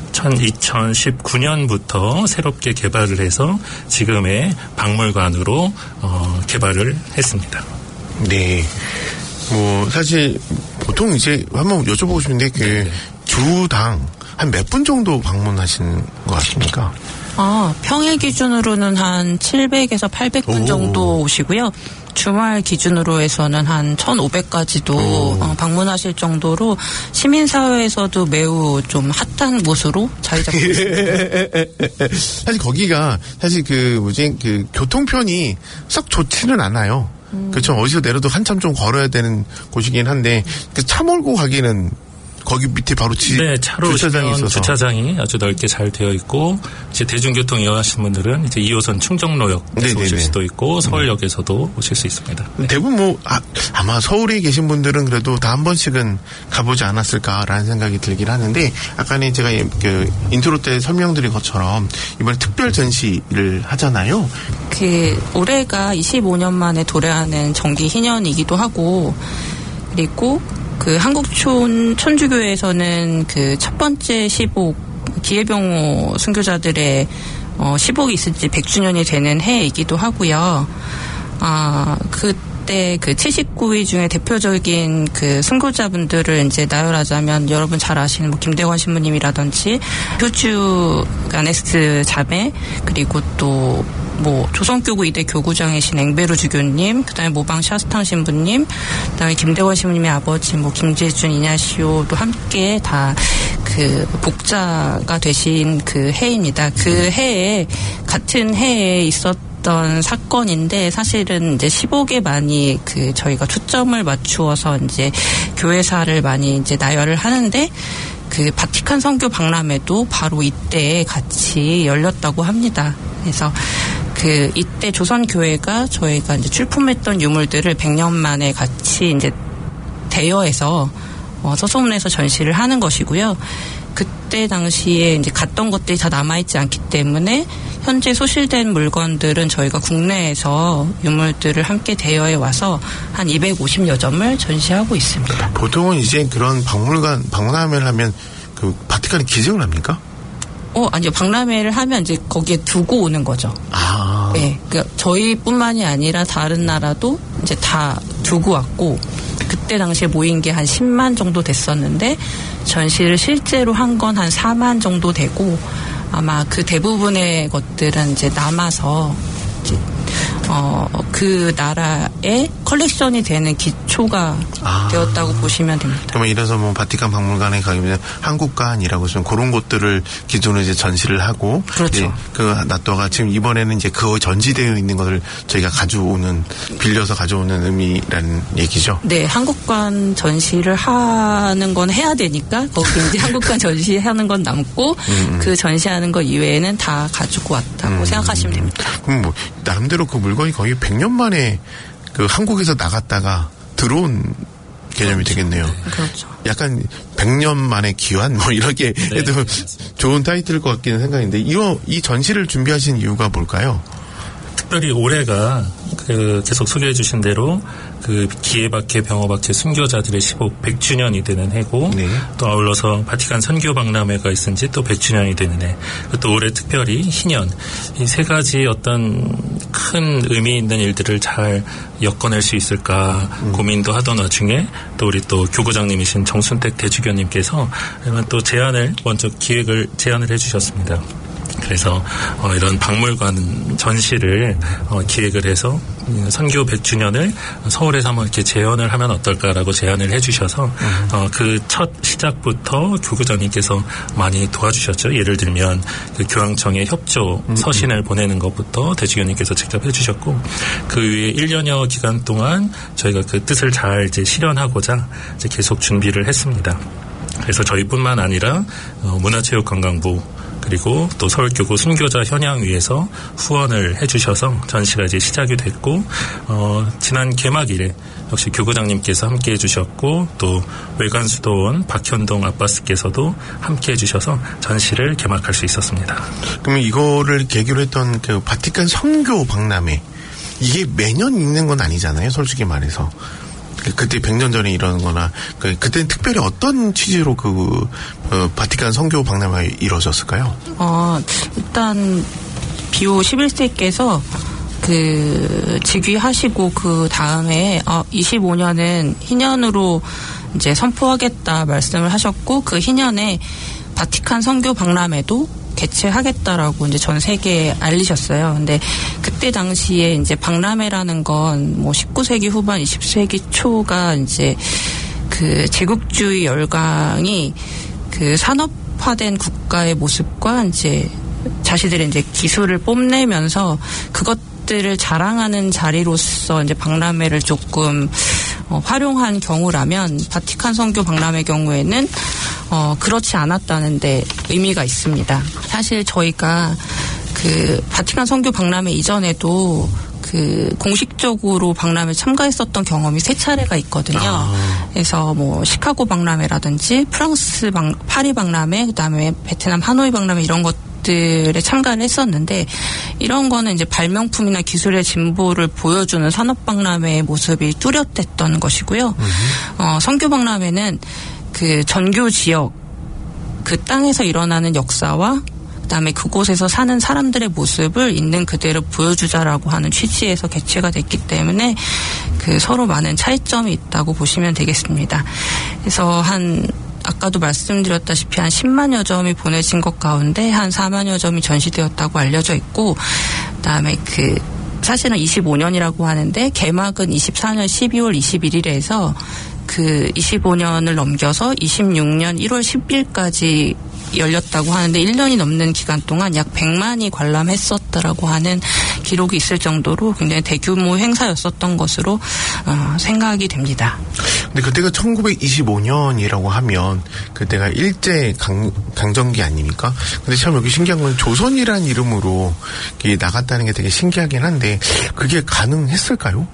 이천십구 년부터 새롭게 개발을 해서 지금의 박물관으로 어, 개발을 했습니다. 네. 뭐 사실 보통 이제 한번 여쭤보고 싶은데 그 주당 한 몇 분 정도 방문하시는 것 같습니까? 아, 평일 기준으로는 한 칠백에서 팔백 분 오. 정도 오시고요. 주말 기준으로 해서는 한 천오백까지도 어, 방문하실 정도로 시민사회에서도 매우 좀 핫한 곳으로 자리 잡고 있습니다. 사실 거기가 사실 그 뭐지 그 교통편이 썩 좋지는 않아요. 음. 그렇죠. 어디서 내려도 한참 좀 걸어야 되는 곳이긴 한데 그 차 몰고 가기는 거기 밑에 바로 지, 네, 차로 주차장이 있어서 주차장이 아주 넓게 잘 되어 있고 이제 대중교통 이용하시는 분들은 이제 이 호선 충정로역에서 오실 수도 있고 서울역에서도 오실 수 있습니다. 네. 대부분 뭐 아, 아마 서울에 계신 분들은 그래도 다 한 번씩은 가보지 않았을까라는 생각이 들긴 하는데 아까는 제가 그 인트로 때 설명드린 것처럼 이번에 특별 전시를 하잖아요. 그 올해가 이십오 년 만에 도래하는 정기 희년이기도 하고 그리고 그 한국촌 천주교에서는 그 첫 번째 시복 기해병호 순교자들의 어, 시복이 있을 지 백 주년이 되는 해이기도 하고요. 아, 그때 그 칠십구 위 중에 대표적인 그 순교자분들을 이제 나열하자면 여러분 잘 아시는 뭐 김대관 신부님이라든지 효주 가네스 자매 그리고 또 뭐 조선교구 이대 교구장이신 앵베르 주교님, 그다음에 모방 샤스탕 신부님, 그다음에 김대관 신부님의 아버지 뭐 김재준 이냐시오도 함께 다 그 복자가 되신 그 해입니다. 그 해에 같은 해에 있었던 사건인데 사실은 이제 시복에 많이 그 저희가 초점을 맞추어서 이제 교회사를 많이 이제 나열을 하는데. 그 바티칸 선교 박람회도 바로 이때 같이 열렸다고 합니다. 그래서 그 이때 조선교회가 저희가 이제 출품했던 유물들을 백 년 만에 같이 이제 대여해서 어, 서소문에서 전시를 하는 것이고요. 그때 당시에 이제 갔던 것들이 다 남아있지 않기 때문에 현재 소실된 물건들은 저희가 국내에서 유물들을 함께 대여해 와서 한 이백오십여 점을 전시하고 있습니다. 보통은 이제 그런 박물관, 박람회를 하면 그 바티칸이 기증을 합니까? 어, 아니요. 박람회를 하면 이제 거기에 두고 오는 거죠. 아. 네. 그러니까 저희뿐만이 아니라 다른 나라도 이제 다 두고 왔고, 그때 당시에 모인 게 한 십만 정도 됐었는데, 전시를 실제로 한 건 한 사만 정도 되고, 아마 그 대부분의 것들은 이제 남아서, 이제 어, 그 나라의 컬렉션이 되는 기초가 아. 되었다고 보시면 됩니다. 그러면 이래서 뭐 바티칸 박물관에 가면 한국관이라고 좀 그런 곳들을 기존으로 이제 전시를 하고. 그렇죠. 그 나또가 지금 이번에는 이제 그 전시되어 있는 것을 저희가 가져오는, 빌려서 가져오는 의미라는 얘기죠. 네, 한국관 전시를 하는 건 해야 되니까 거기 이제 한국관 전시하는 건 남고 음. 그 전시하는 거 이외에는 다 가지고 왔다고 음. 생각하시면 됩니다. 그럼 뭐 나름대로 그 물건이 거의 백 년 만에 그 한국에서 나갔다가 들어온 개념이 그렇죠. 되겠네요. 네. 그렇죠. 약간 백 년 만에 귀환 뭐 이렇게 네. 해도 좋은 타이틀일 것 같기는 생각인데 이거 이 전시를 준비하신 이유가 뭘까요? 특별히 올해가 그 계속 소개해 주신 대로 그 기해박해 병어박해 순교자들의 시복 백 주년이 되는 해고 네. 또 아울러서 바티칸 선교 박람회가 있은 지 또 백 주년이 되는 해. 또 올해 특별히 희년. 이 세 가지 어떤 큰 의미 있는 일들을 잘 엮어낼 수 있을까 음. 고민도 하던 와중에 또 우리 또 교구장님이신 정순택 대주교님께서 또 제안을 먼저 기획을 제안을 해 주셨습니다. 그래서 어, 이런 박물관 전시를 어, 기획을 해서 선교 백 주년을 서울에서 한번 이렇게 재현을 하면 어떨까라고 제안을 해주셔서 음. 어, 그 첫 시작부터 교구장님께서 많이 도와주셨죠. 예를 들면 그 교황청에 협조 음. 서신을 보내는 것부터 대주교님께서 직접 해주셨고 그 위에 일 년여 기간 동안 저희가 그 뜻을 잘 이제 실현하고자 이제 계속 준비를 했습니다. 그래서 저희뿐만 아니라 어, 문화체육관광부 그리고 또 서울교구 순교자 현양위에서 후원을 해주셔서 전시가 이제 시작이 됐고 어, 지난 개막일에 역시 교구장님께서 함께 해주셨고 또 외관수도원 박현동 아빠스께서도 함께 해주셔서 전시를 개막할 수 있었습니다. 그러면 이거를 계기로 했던 그 바티칸 선교 박람회 이게 매년 있는 건 아니잖아요. 솔직히 말해서. 그때 백 년 전에 이러는 거나, 그, 그때는 특별히 어떤 취지로 그, 어, 바티칸 선교 박람회가 이루어졌을까요? 어, 일단, 비오 십일 세께서 그, 즉위하시고 그 다음에, 어, 이십오 년은 희년으로 이제 선포하겠다 말씀을 하셨고, 그 희년에 바티칸 선교 박람회도 개최하겠다라고 이제 전 세계에 알리셨어요. 근데 그때 당시에 이제 박람회라는 건 뭐 십구 세기 후반, 이십 세기 초가 이제 그 제국주의 열강이 그 산업화된 국가의 모습과 이제 자신들의 이제 기술을 뽐내면서 그것들을 자랑하는 자리로서 이제 박람회를 조금 어, 활용한 경우라면 바티칸 선교 박람회 경우에는 어, 그렇지 않았다는데 의미가 있습니다. 사실 저희가 그 바티칸 선교 박람회 이전에도 그 공식적으로 박람회 참가했었던 경험이 세 차례가 있거든요. 아. 그래서 뭐 시카고 박람회라든지 프랑스 박, 파리 박람회, 그다음에 베트남 하노이 박람회 이런 것들에 참가를 했었는데 이런 거는 이제 발명품이나 기술의 진보를 보여주는 산업 박람회의 모습이 뚜렷했던 것이고요. 음. 어, 선교 박람회는 그 전교 지역 그 땅에서 일어나는 역사와 그다음에 그곳에서 사는 사람들의 모습을 있는 그대로 보여주자라고 하는 취지에서 개최가 됐기 때문에 그 서로 많은 차이점이 있다고 보시면 되겠습니다. 그래서 한 아까도 말씀드렸다시피 한 십만여 점이 보내진 것 가운데 한 사만여 점이 전시되었다고 알려져 있고 그다음에 그 사실은 이십오 년이라고 하는데 개막은 이십사 년 십이월 이십일일에서 그 이십오 년을 넘겨서 이십육 년 일월 십일까지 열렸다고 하는데 일 년이 넘는 기간 동안 약 백만이 관람했었다라고 하는 기록이 있을 정도로 굉장히 대규모 행사였었던 것으로 어, 생각이 됩니다. 근데 그때가 천구백이십오 년이라고 하면 그때가 일제 강, 강점기 아닙니까? 근데 참 여기 신기한 건 조선이라는 이름으로 나갔다는 게 되게 신기하긴 한데 그게 가능했을까요?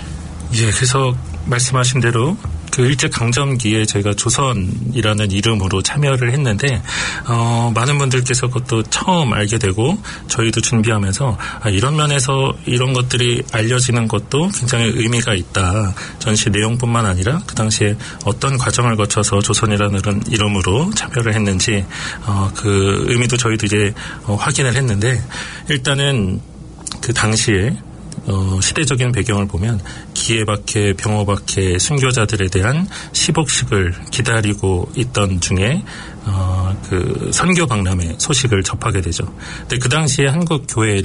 예, 그래서 말씀하신 대로 그 일제 강점기에 저희가 조선이라는 이름으로 참여를 했는데 어, 많은 분들께서 그것도 처음 알게 되고 저희도 준비하면서 아, 이런 면에서 이런 것들이 알려지는 것도 굉장히 의미가 있다. 전시 내용뿐만 아니라 그 당시에 어떤 과정을 거쳐서 조선이라는 이름으로 참여를 했는지 어, 그 의미도 저희도 이제 어, 확인을 했는데 일단은 그 당시에 어, 시대적인 배경을 보면 기해박해, 병호박해 순교자들에 대한 시복식을 기다리고 있던 중에 어, 그 선교 박람회 소식을 접하게 되죠. 근데 그 당시에 한국 교회에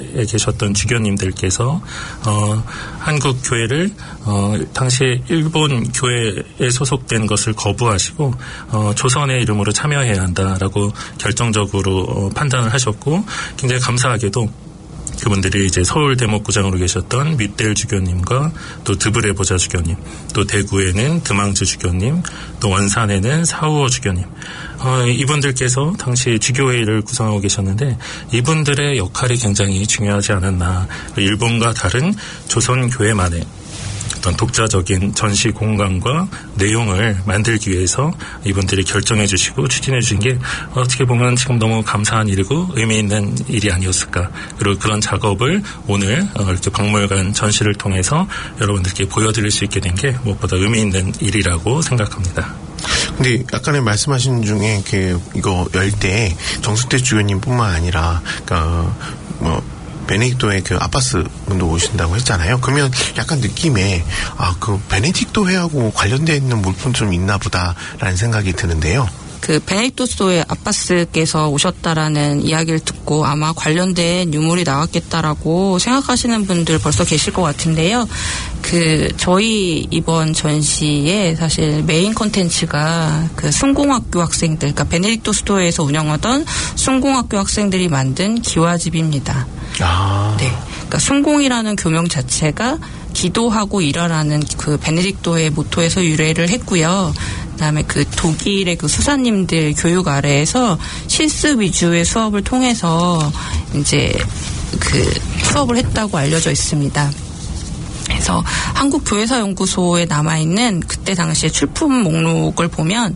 계셨던 주교님들께서 어, 한국 교회를 어, 당시에 일본 교회에 소속된 것을 거부하시고 어, 조선의 이름으로 참여해야 한다라고 결정적으로 어, 판단을 하셨고 굉장히 감사하게도 그분들이 이제 서울 대목구장으로 계셨던 밑델 주교님과 또 드브레 보좌 주교님, 또 대구에는 드망즈 주교님, 또 원산에는 사우어 주교님, 어, 이분들께서 당시 주교회의를 구성하고 계셨는데 이분들의 역할이 굉장히 중요하지 않았나. 일본과 다른 조선 교회만의 어떤 독자적인 전시 공간과 내용을 만들기 위해서 이분들이 결정해 주시고 추진해 주신 게 어떻게 보면 지금 너무 감사한 일이고 의미 있는 일이 아니었을까. 그리고 그런 작업을 오늘 이렇게 박물관 전시를 통해서 여러분들께 보여드릴 수 있게 된 게 무엇보다 의미 있는 일이라고 생각합니다. 근데 아까는 말씀하신 중에 그 이거 열 때 정수태 주교님뿐만 아니라 그러니까 뭐 베네딕토의 그 아빠스 분도 오신다고 했잖아요. 그러면 약간 느낌에 아, 그 베네딕토 회하고 관련되어 있는 물품 좀 있나 보다라는 생각이 드는데요. 그 베네딕토스의 아빠스께서 오셨다라는 이야기를 듣고 아마 관련된 유물이 나왔겠다라고 생각하시는 분들 벌써 계실 것 같은데요. 그 저희 이번 전시에 사실 메인 콘텐츠가 그 순공학교 학생들, 그러니까 베네딕토 스토어에서 운영하던 순공학교 학생들이 만든 기와집입니다. 아. 네. 그러니까 순공이라는 교명 자체가 기도하고 일하라는 그 베네딕토의 모토에서 유래를 했고요. 그다음에 그 독일의 그 수사님들 교육 아래에서 실습 위주의 수업을 통해서 이제 그 수업을 했다고 알려져 있습니다. 그래서 한국교회사연구소에 남아있는 그때 당시에 출품 목록을 보면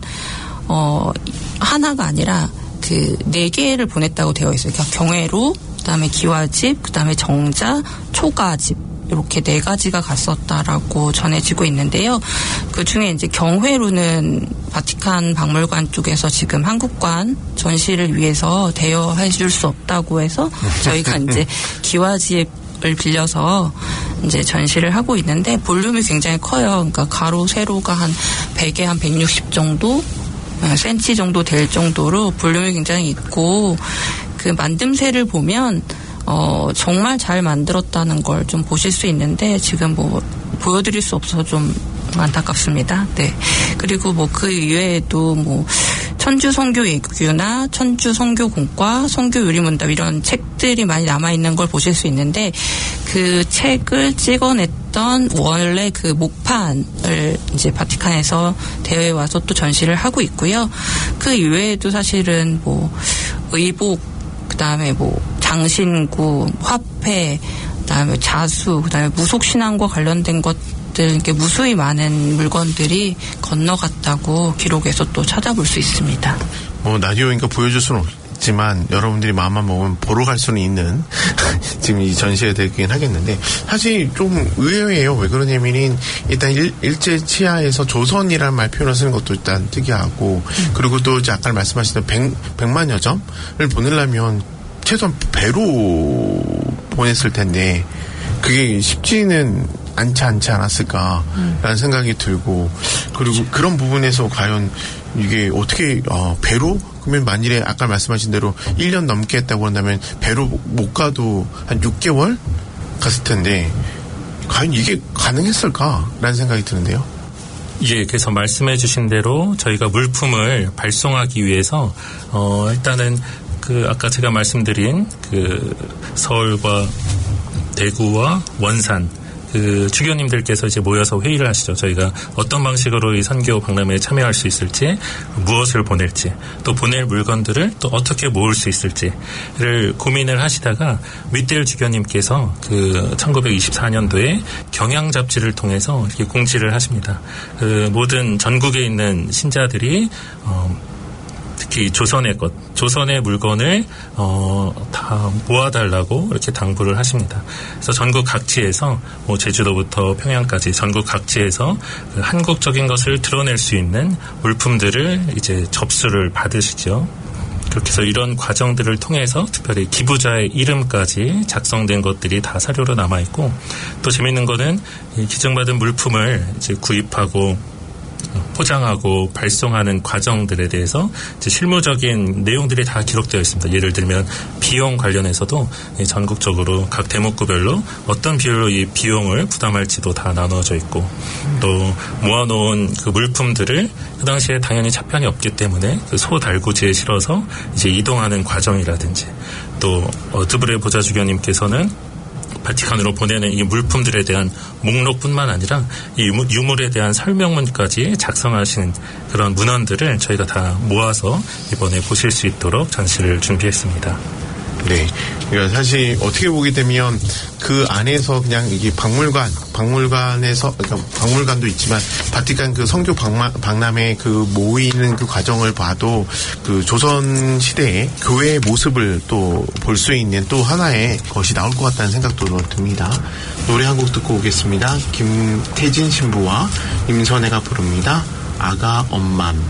어 하나가 아니라 그 네 개를 보냈다고 되어 있어요. 그러니까 경회로, 그다음에 기와집, 그다음에 정자, 초가집 이렇게 네 가지가 갔었다라고 전해지고 있는데요. 그 중에 이제 경회로는 바티칸 박물관 쪽에서 지금 한국관 전시를 위해서 대여해 줄 수 없다고 해서 저희가 이제 기와집 을 빌려서 이제 전시를 하고 있는데 볼륨이 굉장히 커요. 그러니까 가로 세로가 한 백에 한 백육십 정도 센치 정도 될 정도로 볼륨이 굉장히 있고 그 만듦새를 보면 어 정말 잘 만들었다는 걸 좀 보실 수 있는데 지금 뭐 보여드릴 수 없어서 좀 안타깝습니다. 네. 그리고 뭐 그 이외에도 뭐 천주 선교 예규나 천주 선교 공과, 선교 유리문답 이런 책들이 많이 남아 있는 걸 보실 수 있는데 그 책을 찍어냈던 있었던 원래 그 목판을 이제 바티칸에서 대여해 와서 또 전시를 하고 있고요. 그 이외에도 사실은 뭐 의복, 그다음에 뭐 장신구, 화폐, 그다음에 자수, 그다음에 무속신앙과 관련된 것들, 이렇게 무수히 많은 물건들이 건너갔다고 기록에서 또 찾아볼 수 있습니다. 뭐 라디오니까 보여줄 수는 없지만 여러분들이 마음만 먹으면 보러 갈 수는 있는 지금 이 전시에 되긴 하겠는데, 사실 좀 의외예요. 왜 그러냐면은 일단 일, 일제 치하에서 조선이라는 말 표현을 쓰는 것도 일단 특이하고, 음. 그리고 또 이제 아까 말씀하셨던 백, 백만여 점을 보내려면 최소한 배로 보냈을 텐데 그게 쉽지는 않지 않지 않았을까라는 음. 생각이 들고, 그리고 그런 부분에서 과연 이게 어떻게 어, 배로? 그러면 만일에 아까 말씀하신 대로 일 년 넘게 했다고 한다면 배로 못 가도 한 육 개월 갔을 텐데 과연 이게 가능했을까라는 생각이 드는데요. 예, 그래서 말씀해 주신 대로 저희가 물품을 발송하기 위해서 어, 일단은 그 아까 제가 말씀드린 그 서울과 대구와 원산 그 주교님들께서 이제 모여서 회의를 하시죠. 저희가 어떤 방식으로 이 선교 박람회에 참여할 수 있을지, 무엇을 보낼지, 또 보낼 물건들을 또 어떻게 모을 수 있을지를 고민을 하시다가 윗델 주교님께서 그 천구백이십사 년도에 경향 잡지를 통해서 이렇게 공지를 하십니다. 그 모든 전국에 있는 신자들이 어 특히 조선의 것, 조선의 물건을 어, 다 모아달라고 이렇게 당부를 하십니다. 그래서 전국 각지에서 뭐 제주도부터 평양까지 전국 각지에서 그 한국적인 것을 드러낼 수 있는 물품들을 이제 접수를 받으시죠. 그렇게 해서 이런 과정들을 통해서 특별히 기부자의 이름까지 작성된 것들이 다 사료로 남아있고, 또 재밌는 거는 이 기증받은 물품을 이제 구입하고 포장하고 발송하는 과정들에 대해서 이제 실무적인 내용들이 다 기록되어 있습니다. 예를 들면 비용 관련해서도 전국적으로 각 대목구별로 어떤 비율로 이 비용을 부담할지도 다 나눠져 있고, 또 모아놓은 그 물품들을 그 당시에 당연히 차편이 없기 때문에 그 소달구지에 실어서 이제 이동하는 과정이라든지, 또 드브레 보좌주교님께서는 바티칸으로 보내는 이 물품들에 대한 목록뿐만 아니라 이 유물에 대한 설명문까지 작성하신 그런 문헌들을 저희가 다 모아서 이번에 보실 수 있도록 전시를 준비했습니다. 네. 그러니까 사실 어떻게 보게 되면 그 안에서 그냥 이게 박물관, 박물관에서, 그러니까 박물관도 있지만 바티칸 그 성교 박마, 박람회 그 모이는 그 과정을 봐도 그 조선 시대의 교회의 모습을 또 볼 수 있는 또 하나의 것이 나올 것 같다는 생각도 듭니다. 노래 한 곡 듣고 오겠습니다. 김태진 신부와 임선혜가 부릅니다. 아가 엄맘.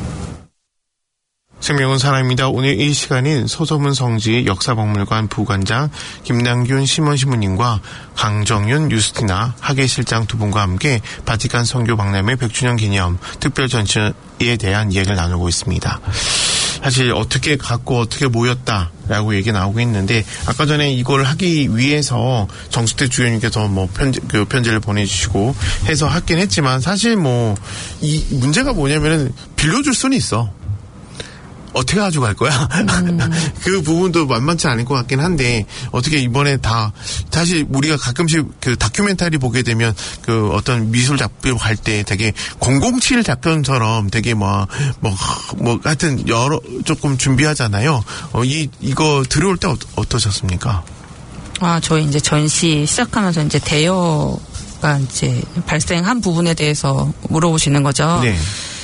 생명은 사람입니다. 오늘 이 시간인 서소문 성지 역사박물관 부관장 김남균 심원 신부님과 강정윤 유스티나 학예실장 두 분과 함께 바티칸 선교 박람회 백 주년 기념 특별 전시에 대한 이야기를 나누고 있습니다. 사실 어떻게 갔고 어떻게 모였다라고 얘기 나오고 있는데, 아까 전에 이걸 하기 위해서 정수태 주교님께서 뭐 편지, 그 편지를 보내주시고 해서 하긴 했지만, 사실 뭐 이 문제가 뭐냐면은 빌려줄 수는 있어. 어떻게 가져갈 거야? 음. 그 부분도 만만치 않을 것 같긴 한데, 어떻게 이번에 다, 사실 우리가 가끔씩 그 다큐멘터리 보게 되면 그 어떤 미술 작품 갈 때 되게 공공칠 작품처럼 되게 뭐, 뭐, 뭐, 하여튼 여러, 조금 준비하잖아요. 어, 이, 이거 들어올 때 어, 어떠셨습니까? 아, 저희 이제 전시 시작하면서 이제 대여가 이제 발생한 부분에 대해서 물어보시는 거죠. 네.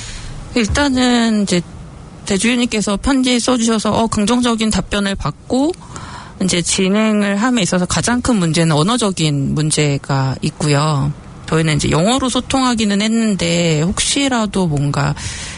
일단은 이제 대주인님께서 편지 써주셔서 어, 긍정적인 답변을 받고 이제 진행을 함에 있어서 가장 큰 문제는 언어적인 문제가 있고요. 저희는 이제 영어로 소통하기는 했는데 혹시라도 뭔가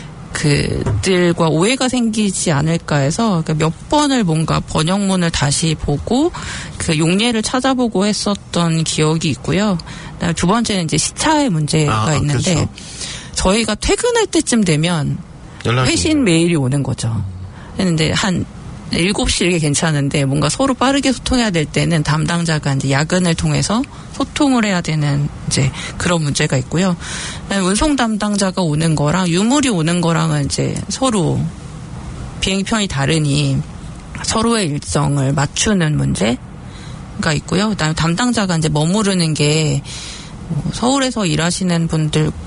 그들과 오해가 생기지 않을까 해서 몇 번을 뭔가 번역문을 다시 보고 그 용례를 찾아보고 했었던 기억이 있고요. 그다음에 두 번째는 이제 시차의 문제가 아, 있는데 그렇죠. 저희가 퇴근할 때쯤 되면 회신 메일이 오는 거죠. 근데 한 일곱 시 이게 괜찮은데 뭔가 서로 빠르게 소통해야 될 때는 담당자가 이제 야근을 통해서 소통을 해야 되는 이제 그런 문제가 있고요. 운송 담당자가 오는 거랑 유물이 오는 거랑은 이제 서로 비행편이 다르니 서로의 일정을 맞추는 문제가 있고요. 그다음에 담당자가 이제 머무르는 게 뭐 서울에서 일하시는 분들과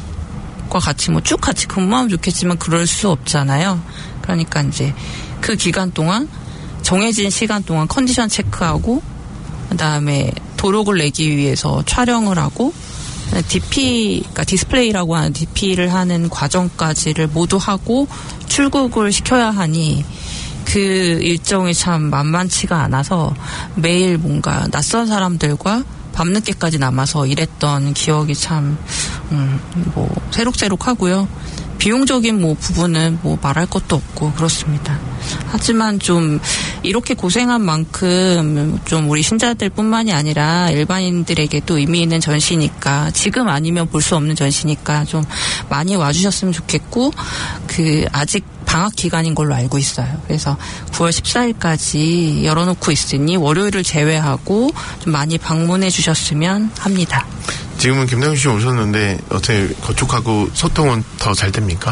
같이 뭐 쭉 같이 근무하면 좋겠지만 그럴 수 없잖아요. 그러니까 이제 그 기간 동안 정해진 시간 동안 컨디션 체크하고 그다음에 도록을 내기 위해서 촬영을 하고 디피, 그러니까 디스플레이라고 하는 디피를 하는 과정까지를 모두 하고 출국을 시켜야 하니 그 일정이 참 만만치가 않아서 매일 뭔가 낯선 사람들과 밤늦게까지 남아서 일했던 기억이 참, 음, 뭐, 새록새록하고요. 비용적인 뭐 부분은 뭐 말할 것도 없고 그렇습니다. 하지만 좀 이렇게 고생한 만큼 좀 우리 신자들 뿐만이 아니라 일반인들에게도 의미 있는 전시니까 지금 아니면 볼 수 없는 전시니까 좀 많이 와주셨으면 좋겠고 그 아직 방학 기간인 걸로 알고 있어요. 그래서 구월 십사일까지 열어놓고 있으니 월요일을 제외하고 좀 많이 방문해 주셨으면 합니다. 지금은 김남규 씨 오셨는데 어떻게 거축하고 소통은 더 잘 됩니까?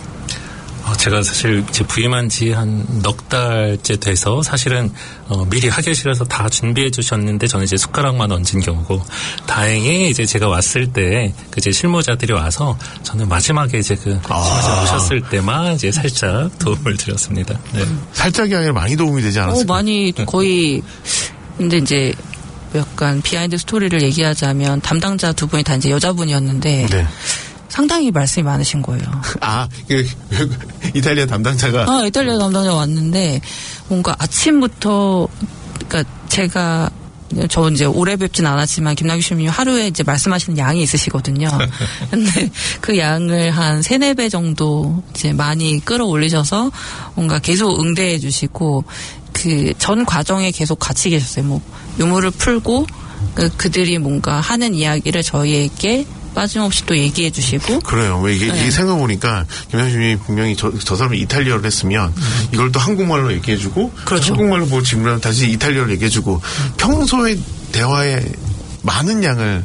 어, 제가 사실 이제 부임한 지 한 넉 달째 돼서 사실은 어, 미리 하객실에서 다 준비해 주셨는데 저는 이제 숟가락만 얹은 경우고 다행히 이제 제가 왔을 때 그 이제 실무자들이 와서 저는 마지막에 이제 그 실무자 아. 오셨을 때만 이제 살짝 도움을 드렸습니다. 네. 살짝이 아니라 많이 도움이 되지 않았어요? 어, 많이 거의 근데 이제 약간 비하인드 스토리를 얘기하자면 담당자 두 분이 다 이제 여자분이었는데 네. 상당히 말씀이 많으신 거예요. 아, 그, 이탈리아 담당자가? 아, 이탈리아 담당자가 왔는데 뭔가 아침부터 그러니까 제가 저 이제 오래 뵙진 않았지만 김남규 씨님이 하루에 이제 말씀하시는 양이 있으시거든요. 근데 그 양을 한 세네 배 정도 이제 많이 끌어올리셔서 뭔가 계속 응대해 주시고 그 전 과정에 계속 같이 계셨어요. 뭐 유물을 풀고 그 그들이 뭔가 하는 이야기를 저희에게 빠짐없이 또 얘기해 주시고. 그래요. 왜 이게, 네. 이게 생각해보니까 김현수님이 분명히 저, 저 사람이 이탈리아를 했으면 음. 이걸 또 한국말로 얘기해 주고 그렇죠. 한국말로 뭐 질문하면 다시 이탈리아로 얘기해 주고 음. 평소에 대화에 많은 양을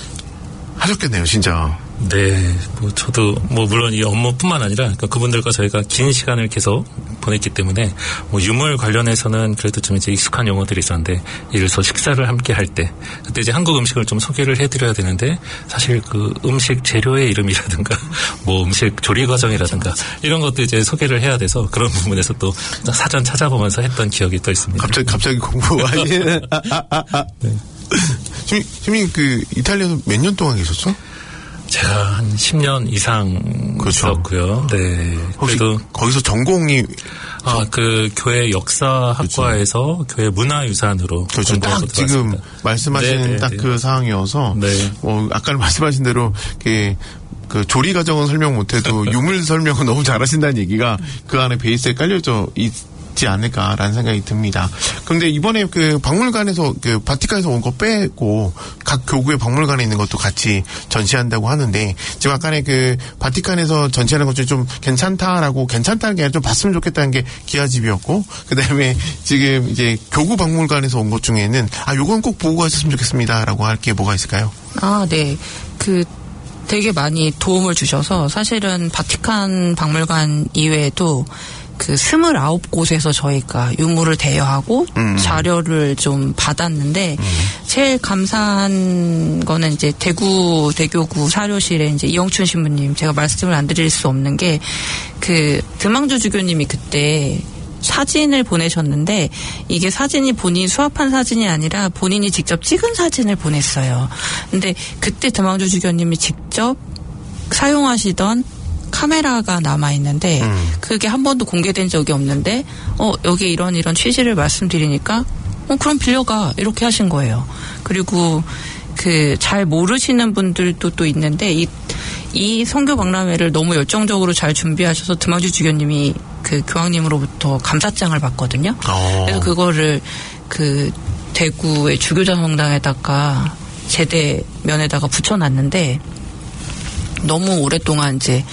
하셨겠네요. 진짜. 네, 뭐 저도 뭐 물론 이 업무뿐만 아니라 그러니까 그분들과 저희가 긴 시간을 계속 보냈기 때문에 뭐 유물 관련해서는 그래도 좀 이제 익숙한 용어들이 있었는데 예를 들어서 식사를 함께 할 때 그때 이제 한국 음식을 좀 소개를 해드려야 되는데 사실 그 음식 재료의 이름이라든가 뭐 음식 조리 과정이라든가 이런 것도 이제 소개를 해야 돼서 그런 부분에서 또 사전 찾아보면서 했던 기억이 또 있습니다. 갑자기 갑자기 공부하니. 네. 지금 지금 그 이탈리아에서 몇 년 동안 계셨죠? 제가 한 십 년 이상 그렇죠. 있었고요. 네. 혹시 그래도 거기서 전공이 아, 그 교회 역사학과에서 그렇죠. 교회 문화유산으로 그렇죠. 딱 지금 왔습니다. 말씀하신 딱 그 상황이어서 네. 어, 아까 말씀하신 대로 그, 그 조리 과정은 설명 못해도 유물 설명은 너무 잘하신다는 얘기가 그 안에 베이스에 깔려져 있지 않을까라는 생각이 듭니다. 그런데 이번에 그 박물관에서 그 바티칸에서 온 거 빼고 각 교구의 박물관에 있는 것도 같이 전시한다고 하는데 지금 아까는 그 바티칸에서 전시하는 것 중에 좀 괜찮다라고 괜찮다는 게 아니라 좀 봤으면 좋겠다는 게 기아집이었고 그다음에 지금 이제 교구 박물관에서 온 것 중에는 아 요건 꼭 보고 가셨으면 좋겠습니다라고 할 게 뭐가 있을까요? 아, 네. 그 되게 많이 도움을 주셔서 사실은 바티칸 박물관 이외에도 그 스물아홉 곳에서 저희가 유물을 대여하고 음. 자료를 좀 받았는데 음. 제일 감사한 거는 이제 대구 대교구 사료실에 이제 이영춘 신부님 제가 말씀을 안 드릴 수 없는 게 그 드망주 주교님이 그때 사진을 보내셨는데 이게 사진이 본인이 수합한 사진이 아니라 본인이 직접 찍은 사진을 보냈어요. 근데 그때 드망주 주교님이 직접 사용하시던 카메라가 남아있는데 음. 그게 한 번도 공개된 적이 없는데 어 여기 이런 이런 취지를 말씀드리니까 어 그럼 빌려가 이렇게 하신 거예요. 그리고 그 잘 모르시는 분들도 또 있는데 이, 이 선교 박람회를 너무 열정적으로 잘 준비하셔서 드망주 주교님이 그 교황님으로부터 감사장을 받거든요. 오. 그래서 그거를 그 대구의 주교자 성당에다가 제대면에다가 붙여놨는데 너무 오랫동안 이제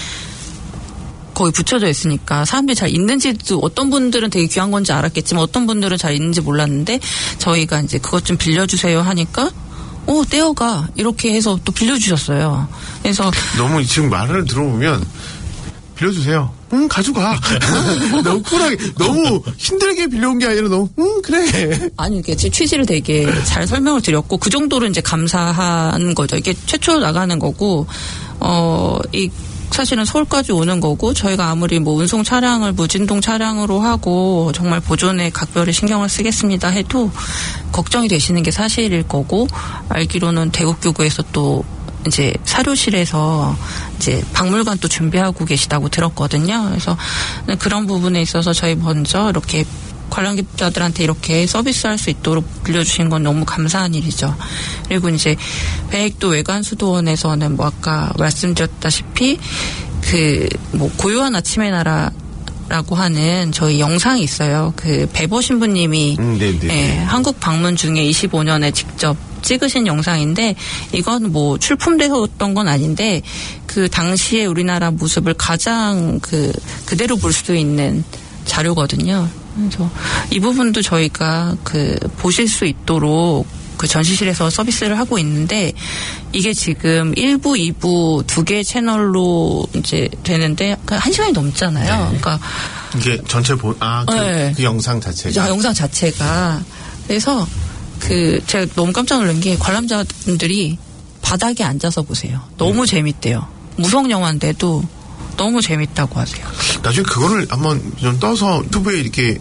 거의 붙여져 있으니까 사람들이 잘 있는지도 어떤 분들은 되게 귀한 건지 알았겠지만 어떤 분들은 잘 있는지 몰랐는데 저희가 이제 그것 좀 빌려주세요 하니까 오 떼어가 이렇게 해서 또 빌려주셨어요. 그래서 너무 지금 말을 들어보면 빌려주세요. 응, 가져가. 너무 쿨하게, 너무 힘들게 빌려온 게 아니라 너무, 응, 그래. 아니, 이게 제 취지를 되게 잘 설명을 드렸고, 그 정도로 이제 감사한 거죠. 이게 최초로 나가는 거고, 어, 이, 사실은 서울까지 오는 거고, 저희가 아무리 뭐 운송 차량을 무진동 차량으로 하고, 정말 보존에 각별히 신경을 쓰겠습니다 해도, 걱정이 되시는 게 사실일 거고, 알기로는 대국교구에서 또, 이제 사료실에서 이제 박물관 또 준비하고 계시다고 들었거든요. 그래서 그런 부분에 있어서 저희 먼저 이렇게 관람객들한테 이렇게 서비스할 수 있도록 빌려주신 건 너무 감사한 일이죠. 그리고 이제 백도 외관수도원에서는 뭐 아까 말씀드렸다시피 그 뭐 고요한 아침의 나라 라고 하는 저희 영상이 있어요. 그 배보 신부님이 음, 예, 한국 방문 중에 이십오 년에 직접 찍으신 영상인데 이건 뭐 출품되었던 건 아닌데 그 당시에 우리나라 모습을 가장 그 그대로 볼 수 있는 자료거든요. 그래서 이 부분도 저희가 그 보실 수 있도록 그 전시실에서 서비스를 하고 있는데 이게 지금 일 부, 이 부 두 개의 채널로 이제 되는데 한 시간이 넘잖아요. 네. 그러니까 이게 전체 보, 아, 그, 네. 그 영상 자체가. 영상 자체가. 그래서 그 제가 너무 깜짝 놀란 게 관람자분들이 바닥에 앉아서 보세요. 너무 음. 재밌대요. 무성 영화인데도 너무 재밌다고 하세요. 나중에 그거를 한번 좀 떠서 유튜브에 이렇게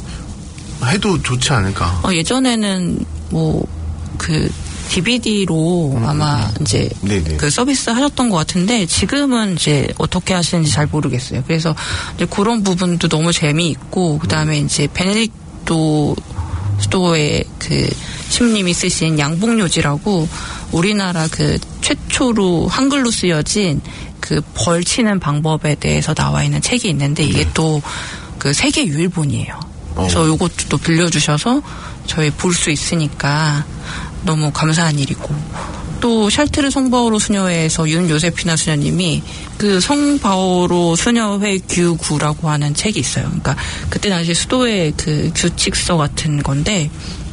해도 좋지 않을까? 어, 예전에는 뭐 그 디비디로 음, 아마 음. 이제 네네. 그 서비스 하셨던 것 같은데 지금은 이제 어떻게 하시는지 잘 모르겠어요. 그래서 이제 그런 부분도 너무 재미있고 그 다음에 음. 이제 베네딕토 스토어의 그 신부님이 쓰신 양복요지라고 우리나라 그 최초로 한글로 쓰여진 그 벌치는 방법에 대해서 나와 있는 책이 있는데 이게 네. 또 그 세계 유일본이에요. 그래서 어. 요것도 또 빌려주셔서 저희 볼 수 있으니까 너무 감사한 일이고 또 샬트르 성바오로 수녀회에서 윤 요세피나 수녀님이 그 성바오로 수녀회 규구라고 하는 책이 있어요. 그러니까 그때 당시 수도의 그 규칙서 같은 건데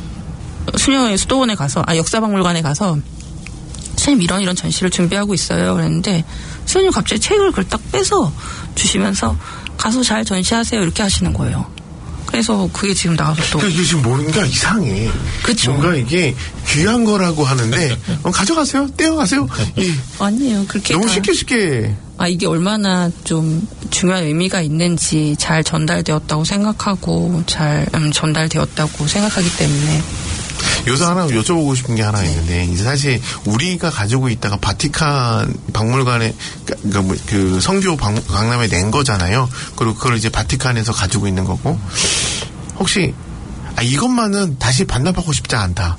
수녀회 수도원에 가서 아 역사박물관에 가서 선생님 이런 이런 전시를 준비하고 있어요. 그랬는데 선생님 갑자기 책을 그걸 딱 빼서 주시면서 가서 잘 전시하세요 이렇게 하시는 거예요. 그래서 그게 지금 나와서 또. 이게 지금 뭔가 이상해. 그쵸. 뭔가 이게 귀한 거라고 하는데, 어, 가져가세요. 떼어가세요. 예. 아니에요. 그렇게. 너무 쉽게 쉽게. 아, 이게 얼마나 좀 중요한 의미가 있는지 잘 전달되었다고 생각하고, 잘, 음, 전달되었다고 생각하기 때문에. 여기서 하나 여쭤보고 싶은 게 하나 있는데, 이제 사실 우리가 가지고 있다가 바티칸 박물관에, 그러니까 뭐 그 성교 박, 강남에 낸 거잖아요. 그리고 그걸 이제 바티칸에서 가지고 있는 거고, 혹시, 아, 이것만은 다시 반납하고 싶지 않다.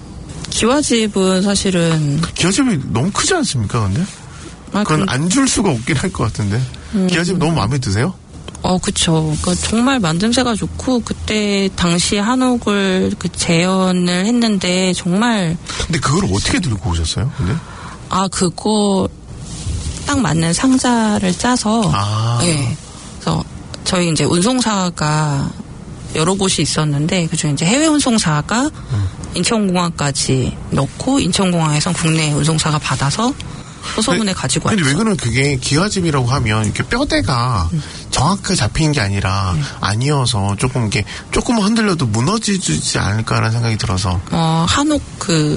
기와집은 사실은. 기와집이 너무 크지 않습니까, 근데? 아, 그건 그... 안 줄 수가 없긴 할 것 같은데. 음... 기와집 너무 마음에 드세요? 어, 그쵸. 그러니까 정말 만듦새가 좋고, 그때 당시 한옥을 그 재현을 했는데, 정말. 근데 그걸 어떻게 들고 오셨어요, 근데? 아, 그거, 딱 맞는 상자를 짜서. 아. 네. 그래서 저희 이제 운송사가 여러 곳이 있었는데, 그중에 이제 해외 운송사가 음. 인천공항까지 넣고, 인천공항에서 국내 운송사가 받아서, 소소문에 가지고 왔죠. 근데 왜 그러면 그게 기와집이라고 하면 이렇게 뼈대가 음. 정확하게 잡힌 게 아니라 음. 아니어서 조금 이게 조금 흔들려도 무너지지 않을까라는 생각이 들어서. 어, 한옥 그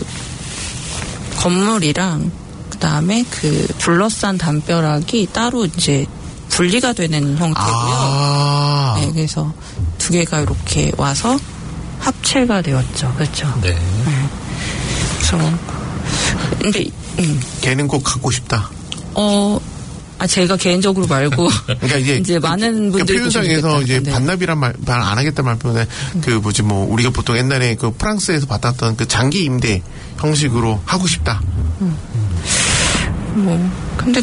건물이랑 그 다음에 그 둘러싼 담벼락이 따로 이제 분리가 되는 형태고요. 아. 네, 그래서 두 개가 이렇게 와서 합체가 되었죠. 그렇죠. 네. 네. 그래서 근데 음. 걔는 꼭 갖고 싶다. 어, 아 제가 개인적으로 말고. 그러니까 이제, 이제 많은 분들이 그러니까 표현상에서 이제 네. 반납이란 말 안 하겠다 말보다 음. 그 뭐지 뭐 우리가 보통 옛날에 그 프랑스에서 받았던 그 장기 임대 형식으로 하고 싶다. 음. 뭐 근데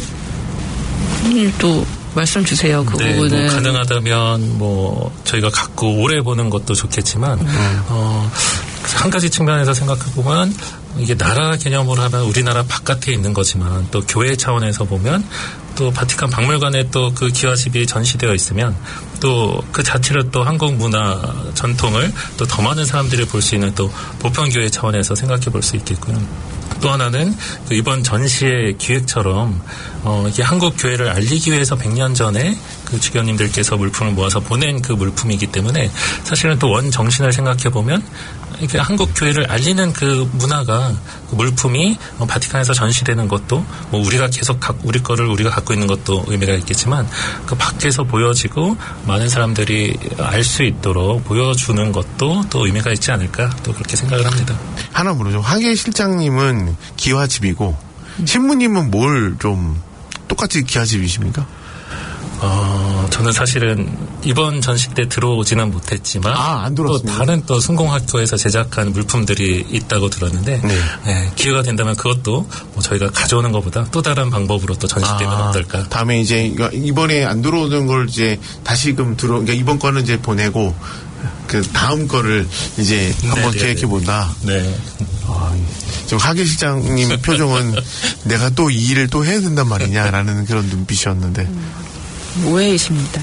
또 말씀 주세요. 그 네, 부분은. 뭐 가능하다면 뭐 저희가 갖고 오래 보는 것도 좋겠지만 음. 어, 한 가지 측면에서 생각해 보면. 이게 나라 개념으로 하면 우리나라 바깥에 있는 거지만 또 교회 차원에서 보면 또 바티칸 박물관에 또 그 기와집이 전시되어 있으면 또 그 자체로 또 한국 문화 전통을 또 더 많은 사람들이 볼 수 있는 또 보편교회 차원에서 생각해 볼 수 있겠고요. 또 하나는 그 이번 전시의 기획처럼 어, 이게 한국 교회를 알리기 위해서 백 년 전에 그 주교님들께서 물품을 모아서 보낸 그 물품이기 때문에 사실은 또 원 정신을 생각해 보면 이게 한국 교회를 알리는 그 문화가 그 물품이 바티칸에서 전시되는 것도 뭐 우리가 계속 가, 우리 거를 우리가 갖고 있는 것도 의미가 있겠지만 그 밖에서 보여지고 많은 사람들이 알 수 있도록 보여주는 것도 또 의미가 있지 않을까 또 그렇게 생각을 합니다. 하나 물어줘. 하계 실장님은 기와집이고 음. 신부님은 뭘 좀 똑같이 기와집이십니까? 어, 저는 사실은 이번 전시 때 들어오지는 못했지만 아, 안 또 다른 또 순공학교에서 제작한 물품들이 있다고 들었는데 네. 네, 기회가 된다면 그것도 뭐 저희가 가져오는 것보다 또 다른 방법으로 또 전시되면 아, 어떨까? 다음에 이제 이번에 안 들어오는 걸 이제 다시금 들어 그러니까 이번 거는 이제 보내고 그 다음 거를 이제 한번 계획해 본다. 네. 아, 지금 하계 실장님 표정은 내가 또 이 일을 또 해야 된단 말이냐라는 그런 눈빛이었는데. 음. 오해이십니다.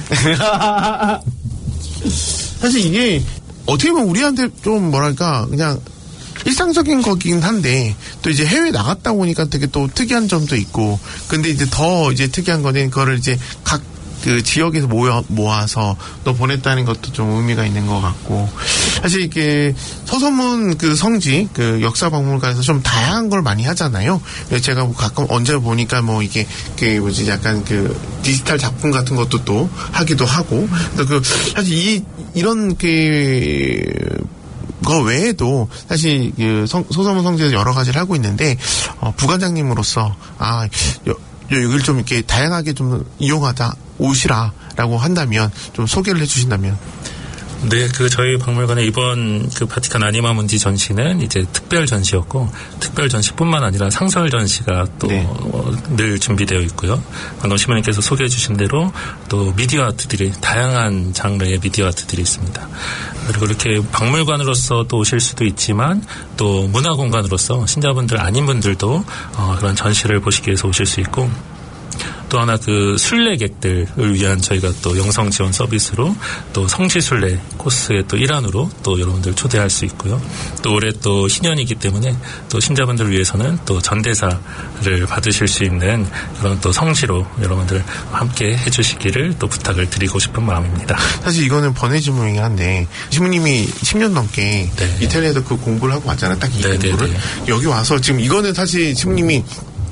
사실 이게 어떻게 보면 우리한테 좀 뭐랄까 그냥 일상적인 거긴 한데 또 이제 해외 나갔다 오니까 되게 또 특이한 점도 있고 근데 이제 더 이제 특이한 거는 그거를 이제 각 그 지역에서 모여, 모아서 또 보냈다는 것도 좀 의미가 있는 것 같고 사실 이게 서소문 그 성지 그 역사박물관에서 좀 다양한 걸 많이 하잖아요. 제가 뭐 가끔 언제 보니까 뭐 이게 그 뭐지 약간 그 디지털 작품 같은 것도 또 하기도 하고 그래서 그 사실 이 이런 그 그 외에도 사실 그 성, 소서문 성지에서 여러 가지를 하고 있는데 어, 부관장님으로서 아 여, 여기를 좀 이렇게 다양하게 좀 이용하다 오시라라고 한다면 좀 소개를 해주신다면. 네, 그 저희 박물관의 이번 그 바티칸 아니마 문디 전시는 이제 특별 전시였고 특별 전시뿐만 아니라 상설 전시가 또 늘 네. 준비되어 있고요. 방금 시모님께서 소개해 주신 대로 또 미디어 아트들이 다양한 장르의 미디어 아트들이 있습니다. 그리고 이렇게 박물관으로서 또 오실 수도 있지만 또 문화 공간으로서 신자분들 아닌 분들도 어, 그런 전시를 보시기 위해서 오실 수 있고 또 하나 그 순례객들을 위한 저희가 또 영성 지원 서비스로 또 성지 순례 코스의 또 일환으로 또 여러분들 초대할 수 있고요. 또 올해 또 신년이기 때문에 또 신자분들을 위해서는 또 전대사를 받으실 수 있는 그런 또 성지로 여러분들 함께 해주시기를 또 부탁을 드리고 싶은 마음입니다. 사실 이거는 번외 질문이긴 한데 신부님이 십 년 넘게 네. 이탈리아에서 그 공부를 하고 왔잖아요. 딱 이 공부를 여기 와서 지금 이거는 사실 신부님이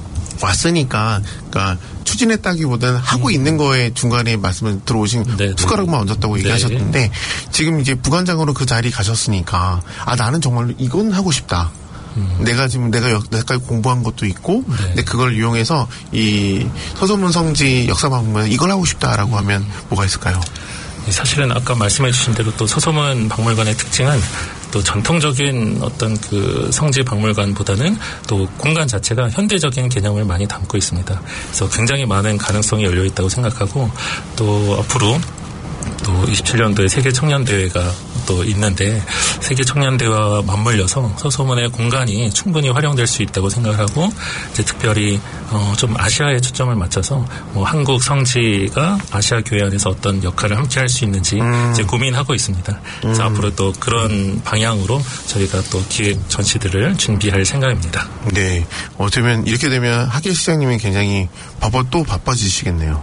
왔으니까, 그러니까 추진했다기보다는 하고 음. 있는 거에 중간에 말씀을 들어오신 네네. 숟가락만 얹었다고 네. 얘기하셨는데 지금 이제 부관장으로 그 자리 가셨으니까 아 나는 정말로 이건 하고 싶다. 음. 내가 지금 내가 여태까지 공부한 것도 있고, 네. 근데 그걸 이용해서 이 서소문 성지 역사박물관 이걸 하고 싶다라고 하면 뭐가 있을까요? 사실은 아까 말씀해 주신 대로 또 서소문 박물관의 특징은 또 전통적인 어떤 그 성지 박물관보다는 또 공간 자체가 현대적인 개념을 많이 담고 있습니다. 그래서 굉장히 많은 가능성이 열려 있다고 생각하고 또 앞으로 또 이십칠 년도에 세계 청년 대회가 또 있는데 세계 청년 대회와 맞물려서 서소문의 공간이 충분히 활용될 수 있다고 생각을 하고 이제 특별히 어 좀 아시아에 초점을 맞춰서 뭐 한국 성지가 아시아 교회 안에서 어떤 역할을 함께 할 수 있는지 음. 이제 고민하고 있습니다. 그래서 음. 앞으로 또 그런 방향으로 저희가 또 기획 전시들을 준비할 생각입니다. 네, 어쩌면 이렇게 되면 하계 시장님이 굉장히 바빠 또 바빠지시겠네요.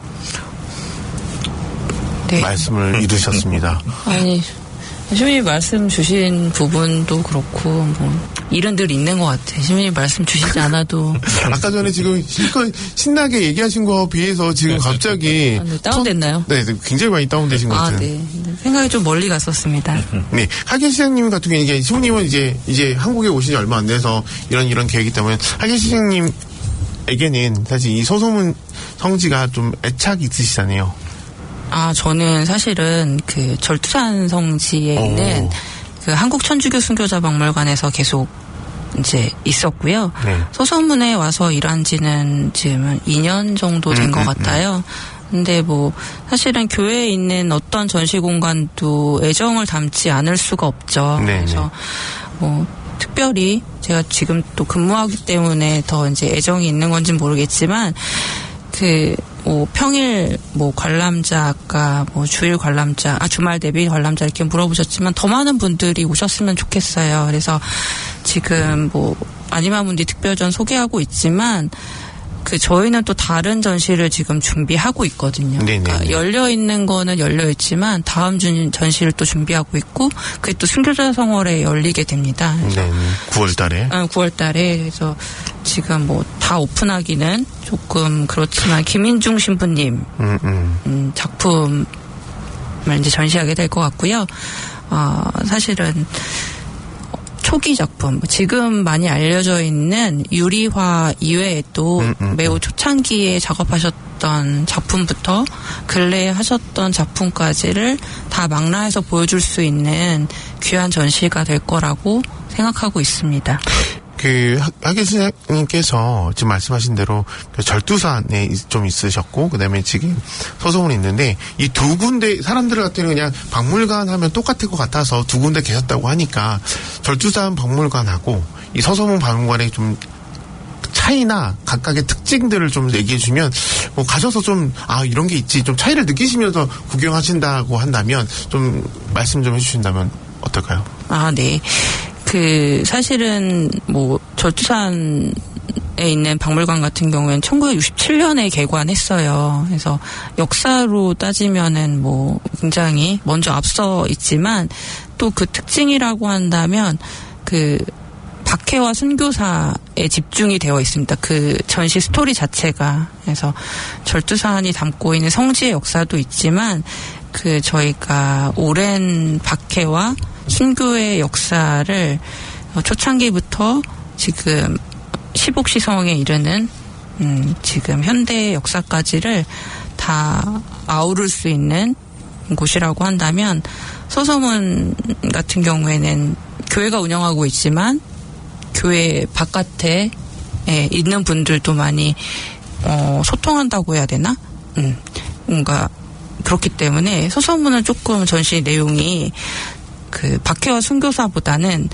네. 말씀을 잃으셨습니다. 아니, 시민님 말씀 주신 부분도 그렇고, 뭐, 일은 늘 있는 것 같아요. 시민님 말씀 주시지 않아도. 아까 전에 지금 실컷 신나게 얘기하신 거에 비해서 지금 갑자기. 아, 네, 다운됐나요? 네, 굉장히 많이 다운되신 것 같아요. 아, 네. 생각이 좀 멀리 갔었습니다. 네. 하계 시장님 같은 경우에 이게 시부님은 이제, 이제 한국에 오신 지 얼마 안 돼서 이런 이런 계획이 때문에 하계 시장님에게는 사실 이 서소문 성지가 좀 애착이 있으시잖아요. 아, 저는 사실은 그 절투산 성지에 있는 그 한국 천주교 순교자 박물관에서 계속 이제 있었고요. 네. 서소문에 와서 일한 지는 지금 이 년 정도 된 것 음, 음, 같아요. 근데 뭐 사실은 교회에 있는 어떤 전시 공간도 애정을 담지 않을 수가 없죠. 네, 그래서 네. 뭐 특별히 제가 지금 또 근무하기 때문에 더 이제 애정이 있는 건지는 모르겠지만 그 뭐 평일 뭐 관람자 아까 뭐 주일 관람자 아 주말 대비 관람자 이렇게 물어보셨지만 더 많은 분들이 오셨으면 좋겠어요. 그래서 지금 뭐 아니마문디 특별전 소개하고 있지만 그 저희는 또 다른 전시를 지금 준비하고 있거든요. 그러니까 열려 있는 거는 열려 있지만 다음 준 전시를 또 준비하고 있고 그게 또 순교자 성월에 열리게 됩니다. 네, 구월달에. 아, 구월달에 그래서 지금 뭐 다 오픈하기는 조금 그렇지만 김인중 신부님 음, 음. 음, 작품을 이제 전시하게 될 것 같고요. 어, 사실은. 초기 작품, 지금 많이 알려져 있는 유리화 이외에도 음, 음, 매우 초창기에 작업하셨던 작품부터 근래에 하셨던 작품까지를 다 망라해서 보여줄 수 있는 귀한 전시가 될 거라고 생각하고 있습니다. 그 하계 선생님께서 지금 말씀하신 대로 그 절두산에 좀 있으셨고 그다음에 지금 서소문이 있는데 이 두 군데 사람들 같은 경우 그냥 박물관 하면 똑같을 것 같아서 두 군데 계셨다고 하니까 절두산 박물관하고 이 서소문 박물관의 좀 차이나 각각의 특징들을 좀 얘기해 주면 뭐 가셔서 좀 아 이런 게 있지 좀 차이를 느끼시면서 구경하신다고 한다면 좀 말씀 좀 해주신다면 어떨까요? 아 네. 그 사실은 뭐 절두산에 있는 박물관 같은 경우에는 천구백육십칠 년에 개관했어요. 그래서 역사로 따지면은 뭐 굉장히 먼저 앞서 있지만 또 그 특징이라고 한다면 그 박해와 순교사에 집중이 되어 있습니다. 그 전시 스토리 자체가. 그래서 절두산이 담고 있는 성지의 역사도 있지만 그 저희가 오랜 박해와 순교의 역사를 초창기부터 지금 십옥시성에 이르는 음 지금 현대의 역사까지를 다 아우를 수 있는 곳이라고 한다면 서서문 같은 경우에는 교회가 운영하고 있지만 교회 바깥에 예, 있는 분들도 많이 어, 소통한다고 해야 되나? 음, 뭔가 그렇기 때문에 서서문은 조금 전시 내용이 그 박해와 순교사보다는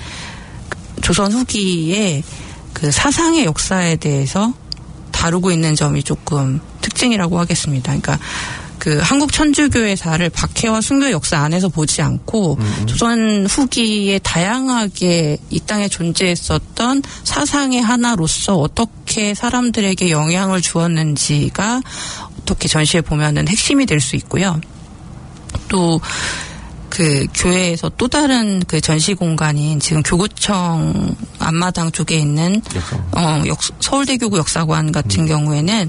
조선 후기의 그 사상의 역사에 대해서 다루고 있는 점이 조금 특징이라고 하겠습니다. 그러니까 그 한국 천주교회사를 박해와 순교 역사 안에서 보지 않고 음. 조선 후기에 다양하게 이 땅에 존재했었던 사상의 하나로서 어떻게 사람들에게 영향을 주었는지가 어떻게 전시에 보면은 핵심이 될 수 있고요. 또 그 교회에서 또 다른 그 전시 공간인 지금 교구청 앞마당 쪽에 있는 어 역, 서울대교구 역사관 같은 음. 경우에는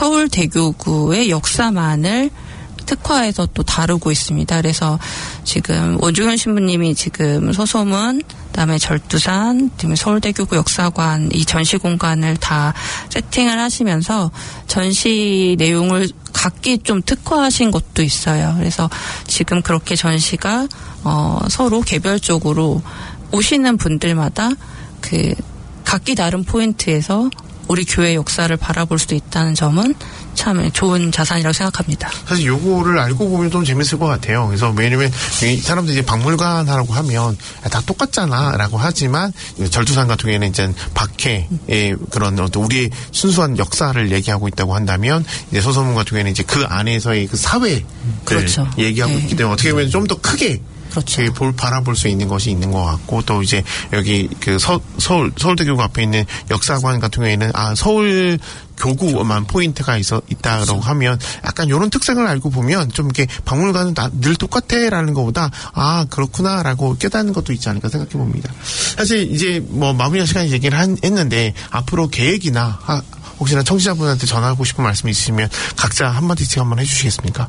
서울대교구의 역사만을 특화해서 또 다루고 있습니다. 그래서 지금 원중현 신부님이 지금 서소문, 그다음에 절두산, 그다음에 서울대교구 역사관 이 전시 공간을 다 세팅을 하시면서 전시 내용을 각기 좀 특화하신 것도 있어요. 그래서 지금 그렇게 전시가 어, 서로 개별적으로 오시는 분들마다 그 각기 다른 포인트에서 우리 교회 역사를 바라볼 수도 있다는 점은 참 좋은 자산이라고 생각합니다. 사실 요거를 알고 보면 좀 재밌을 것 같아요. 그래서 왜냐면 사람들이 이제 박물관 하라고 하면 다 똑같잖아라고 하지만 절두산 같은 경우에는 이제 박해의 그런 어떤 우리의 순수한 역사를 얘기하고 있다고 한다면 이제 서소문 같은 경우에는 이제 그 안에서의 그 사회를 그렇죠. 얘기하고 네. 있기 때문에 어떻게 보면 좀 더 크게 그렇죠. 볼, 바라볼 수 있는 것이 있는 것 같고, 또 이제 여기 그 서, 서울, 서울대교구 앞에 있는 역사관 같은 경우에는, 아, 서울 교구만 포인트가 있어, 있다고 그렇죠. 하면, 약간 이런 특색을 알고 보면, 좀 이렇게 박물관은 다, 늘 똑같아, 라는 것보다, 아, 그렇구나, 라고 깨닫는 것도 있지 않을까 생각해 봅니다. 사실 이제 뭐 마무리할 시간에 얘기를 한, 했는데, 앞으로 계획이나, 하, 혹시나 청취자분한테 전하고 싶은 말씀이 있으시면, 각자 한마디씩 한번 해주시겠습니까?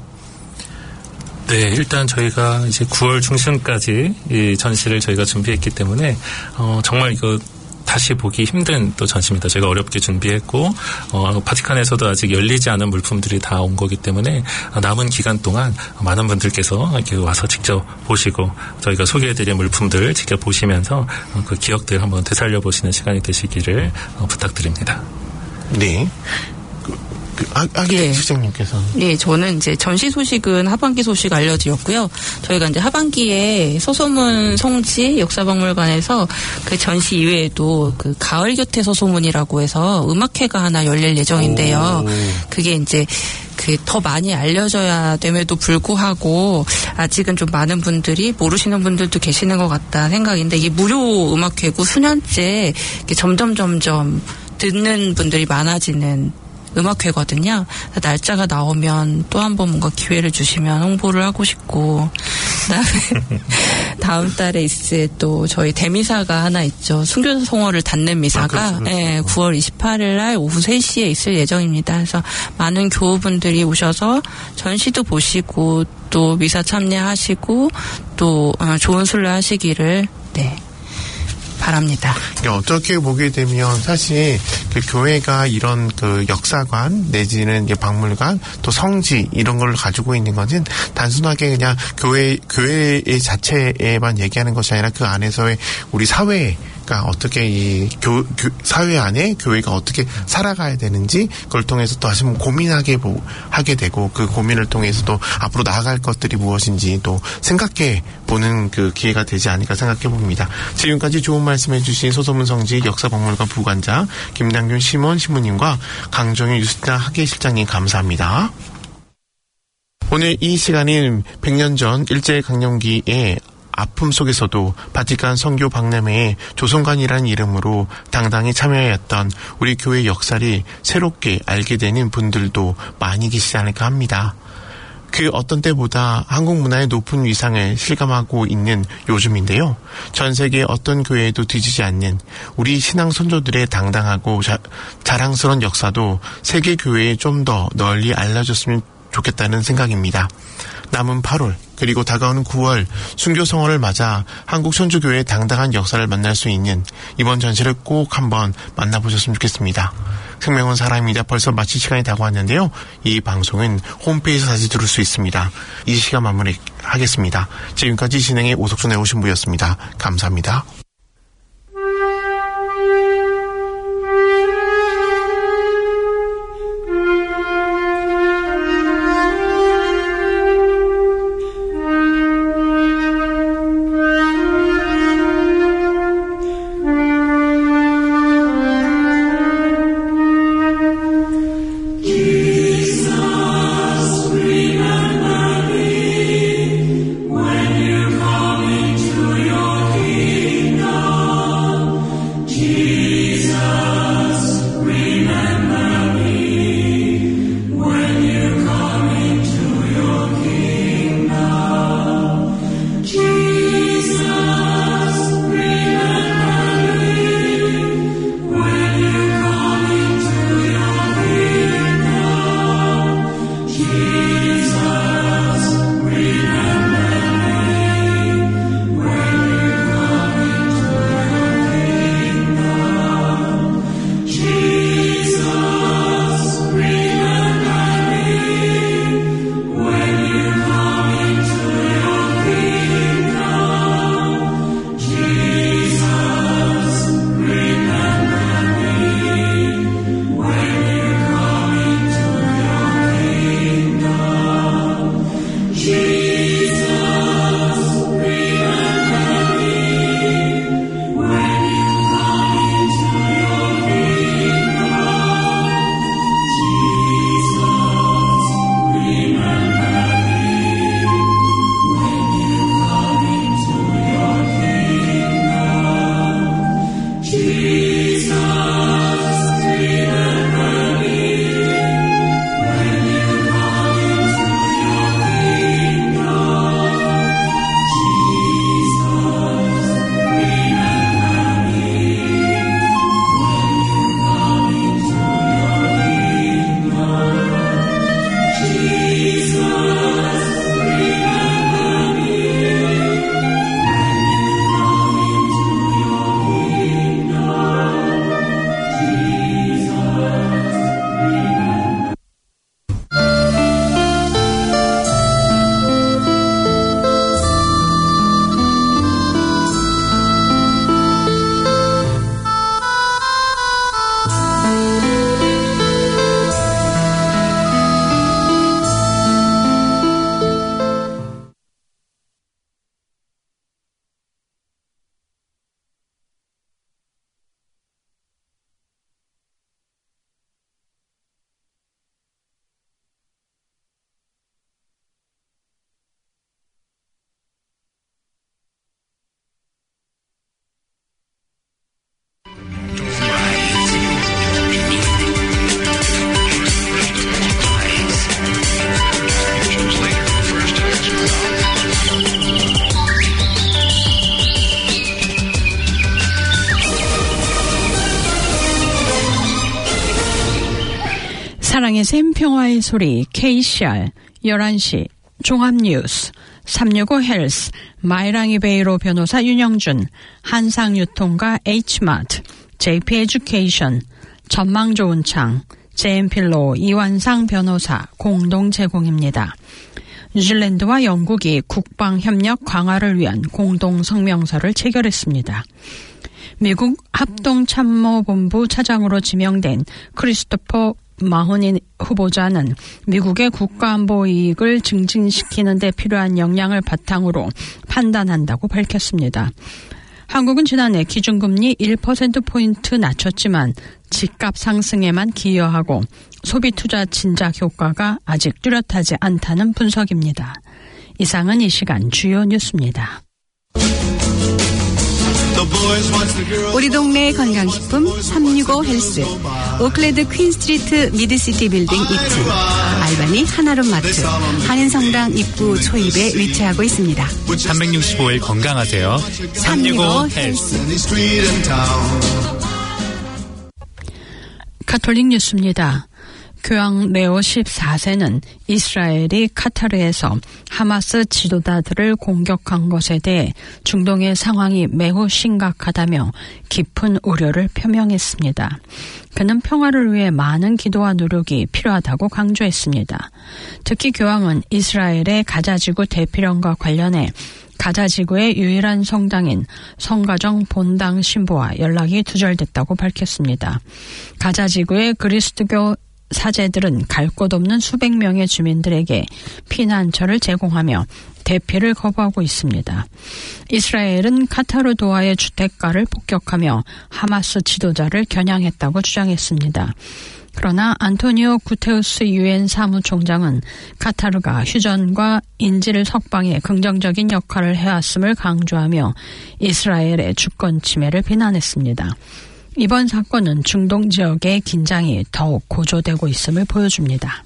네, 일단 저희가 이제 구월 중순까지 이 전시를 저희가 준비했기 때문에 어, 정말 이거 다시 보기 힘든 또 전시입니다. 저희가 어렵게 준비했고 어, 바티칸에서도 아직 열리지 않은 물품들이 다 온 거기 때문에 남은 기간 동안 많은 분들께서 이렇게 와서 직접 보시고 저희가 소개해드린 물품들 직접 보시면서 어, 그 기억들 한번 되살려 보시는 시간이 되시기를 어, 부탁드립니다. 네. 그 아, 아기 예. 시장님께서. 예, 저는 이제 전시 소식은 하반기 소식 알려드렸고요. 저희가 이제 하반기에 서소문 성지 역사박물관에서 그 전시 이외에도 그 가을 곁에 서소문이라고 해서 음악회가 하나 열릴 예정인데요. 오. 그게 이제 그 더 많이 알려져야 됨에도 불구하고 아직은 좀 많은 분들이 모르시는 분들도 계시는 것 같다 생각인데 이게 무료 음악회고 수년째 점점 점점 듣는 분들이 많아지는 음악회거든요. 날짜가 나오면 또 한 번 뭔가 기회를 주시면 홍보를 하고 싶고 그다음에 다음 달에 있을 또 저희 대미사가 하나 있죠. 순교성어를 닫는 미사가 아, 네, 구월 이십팔일 날 오후 세 시에 있을 예정입니다. 그래서 많은 교우분들이 오셔서 전시도 보시고 또 미사 참여하시고 또 좋은 순례 하시기를 네. 바랍니다. 어떻게 보게 되면 사실 그 교회가 이런 그 역사관 내지는 박물관 또 성지 이런 걸 가지고 있는 것은 단순하게 그냥 교회 교회의 자체에만 얘기하는 것이 아니라 그 안에서의 우리 사회 가 어떻게 이 교, 교, 사회 안에 교회가 어떻게 살아가야 되는지 그걸 통해서 또 다시 한번 고민하게 보, 하게 되고 그 고민을 통해서 또 앞으로 나아갈 것들이 무엇인지 또 생각해 보는 그 기회가 되지 않을까 생각해 봅니다. 지금까지 좋은 말씀해 주신 소소문 성지 역사박물관 부관장 김남균 심원 신부님과 강정윤 유스티나 학예실장님 감사합니다. 오늘 이 시간인 백 년 전 일제강점기에 아픔 속에서도 바티칸 선교 박람회에 조선관이라는 이름으로 당당히 참여했던 우리 교회 역사를 새롭게 알게 되는 분들도 많이 계시지 않을까 합니다. 그 어떤 때보다 한국 문화의 높은 위상을 실감하고 있는 요즘인데요. 전 세계 어떤 교회에도 뒤지지 않는 우리 신앙 선조들의 당당하고 자, 자랑스러운 역사도 세계 교회에 좀 더 널리 알려졌으면 좋겠다는 생각입니다. 남은 팔월 그리고 다가오는 구월 순교성월을 맞아 한국 천주교회의 당당한 역사를 만날 수 있는 이번 전시를 꼭 한번 만나보셨으면 좋겠습니다. 생명은 사람입니다. 벌써 마칠 시간이 다가왔는데요. 이 방송은 홈페이지에서 다시 들을 수 있습니다. 이 시간 마무리하겠습니다. 지금까지 진행의 오석준 애호신부였습니다. 감사합니다. When you come into your kingdom. 세상의 샘 평화의 소리 케이씨알 열한 시 종합뉴스 삼육오 헬스 마이랑이 베이로 변호사 윤영준 한상유통가 H마트 제이피 에듀케이션 전망 좋은 창 제엠필로 이완상 변호사 공동 제공입니다. 뉴질랜드와 영국이 국방협력 강화를 위한 공동 성명서를 체결했습니다. 미국 합동참모본부 차장으로 지명된 크리스토퍼 마호니 후보자는 미국의 국가안보 이익을 증진시키는 데 필요한 역량을 바탕으로 판단한다고 밝혔습니다. 한국은 지난해 기준금리 일 퍼센트포인트 낮췄지만 집값 상승에만 기여하고 소비투자 진작 효과가 아직 뚜렷하지 않다는 분석입니다. 이상은 이 시간 주요 뉴스입니다. 우리 동네 건강식품 삼육오 헬스 오클랜드 퀸스트리트 미드시티 빌딩 이 층 알바니 하나룸 마트 한인성당 입구 초입에 위치하고 있습니다. 삼백육십오 일 건강하세요. 삼육오 헬스. 가톨릭 뉴스입니다. 교황 레오 십사 세는 이스라엘이 카타르에서 하마스 지도자들을 공격한 것에 대해 중동의 상황이 매우 심각하다며 깊은 우려를 표명했습니다. 그는 평화를 위해 많은 기도와 노력이 필요하다고 강조했습니다. 특히 교황은 이스라엘의 가자지구 대피령과 관련해 가자지구의 유일한 성당인 성가정 본당 신부와 연락이 두절됐다고 밝혔습니다. 가자지구의 그리스도교 사제들은 갈 곳 없는 수백 명의 주민들에게 피난처를 제공하며 대피를 거부하고 있습니다. 이스라엘은 카타르 도하의 주택가를 폭격하며 하마스 지도자를 겨냥했다고 주장했습니다. 그러나 안토니오 구테우스 유엔 사무총장은 카타르가 휴전과 인질 석방에 긍정적인 역할을 해왔음을 강조하며 이스라엘의 주권 침해를 비난했습니다. 이번 사건은 중동 지역의 긴장이 더욱 고조되고 있음을 보여줍니다.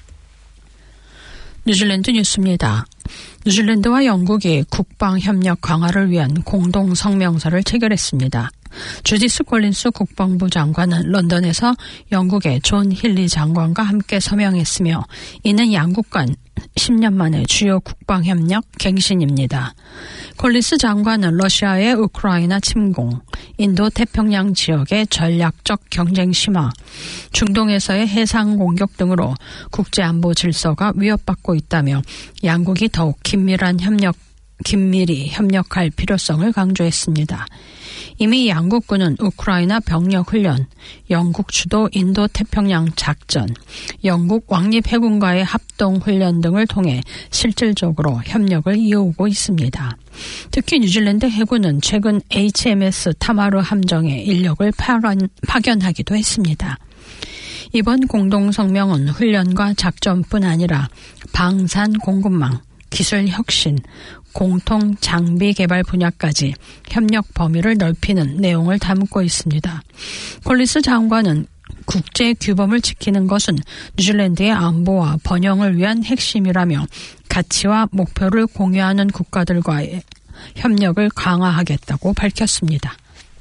뉴질랜드 뉴스입니다. 뉴질랜드와 영국이 국방협력 강화를 위한 공동 성명서를 체결했습니다. 주디스 콜린스 국방부 장관은 런던에서 영국의 존 힐리 장관과 함께 서명했으며 이는 양국 간 십 년 만에 주요 국방협력 갱신입니다. 콜린스 장관은 러시아의 우크라이나 침공, 인도 태평양 지역의 전략적 경쟁 심화, 중동에서의 해상 공격 등으로 국제안보 질서가 위협받고 있다며 양국이 더욱 긴밀한 협력, 긴밀히 협력할 필요성을 강조했습니다. 이미 양국군은 우크라이나 병력 훈련, 영국 주도 인도 태평양 작전, 영국 왕립 해군과의 합동 훈련 등을 통해 실질적으로 협력을 이어오고 있습니다. 특히 뉴질랜드 해군은 최근 에이치엠에스 타마르 함정에 인력을 파견, 파견하기도 했습니다. 이번 공동성명은 훈련과 작전뿐 아니라 방산 공급망, 기술 혁신, 공통 장비 개발 분야까지 협력 범위를 넓히는 내용을 담고 있습니다. 콜린스 장관은 국제 규범을 지키는 것은 뉴질랜드의 안보와 번영을 위한 핵심이라며 가치와 목표를 공유하는 국가들과의 협력을 강화하겠다고 밝혔습니다.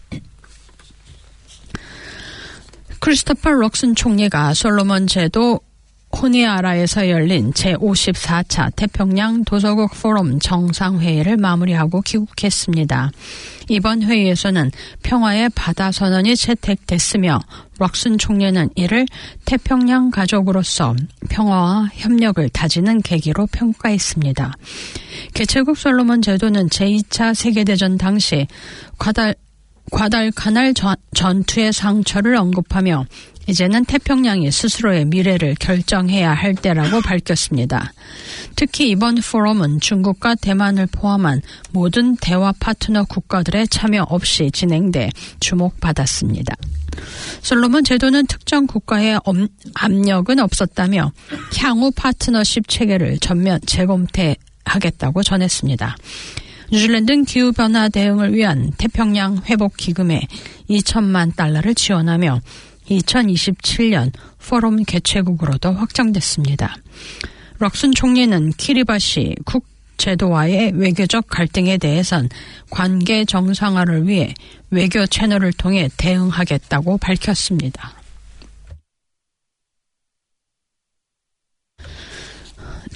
크리스토퍼 럭슨 총리가 솔로몬 제도 호니아라에서 열린 제오십사 차 태평양 도서국 포럼 정상회의를 마무리하고 귀국했습니다. 이번 회의에서는 평화의 바다 선언이 채택됐으며 럭슨 총리는 이를 태평양 가족으로서 평화와 협력을 다지는 계기로 평가했습니다. 개최국 솔로몬 제도는 제이 차 세계대전 당시 과달, 과달카날 전, 전투의 상처를 언급하며 이제는 태평양이 스스로의 미래를 결정해야 할 때라고 밝혔습니다. 특히 이번 포럼은 중국과 대만을 포함한 모든 대화 파트너 국가들의 참여 없이 진행돼 주목받았습니다. 솔로몬 제도는 특정 국가의 압력은 없었다며 향후 파트너십 체계를 전면 재검토하겠다고 전했습니다. 뉴질랜드는 기후변화 대응을 위한 태평양 회복기금에 이천만 달러를 지원하며 이천이십칠 년 포럼 개최국으로도 확정됐습니다. 럭슨 총리는 키리바시 국제도와의 외교적 갈등에 대해선 관계 정상화를 위해 외교 채널을 통해 대응하겠다고 밝혔습니다.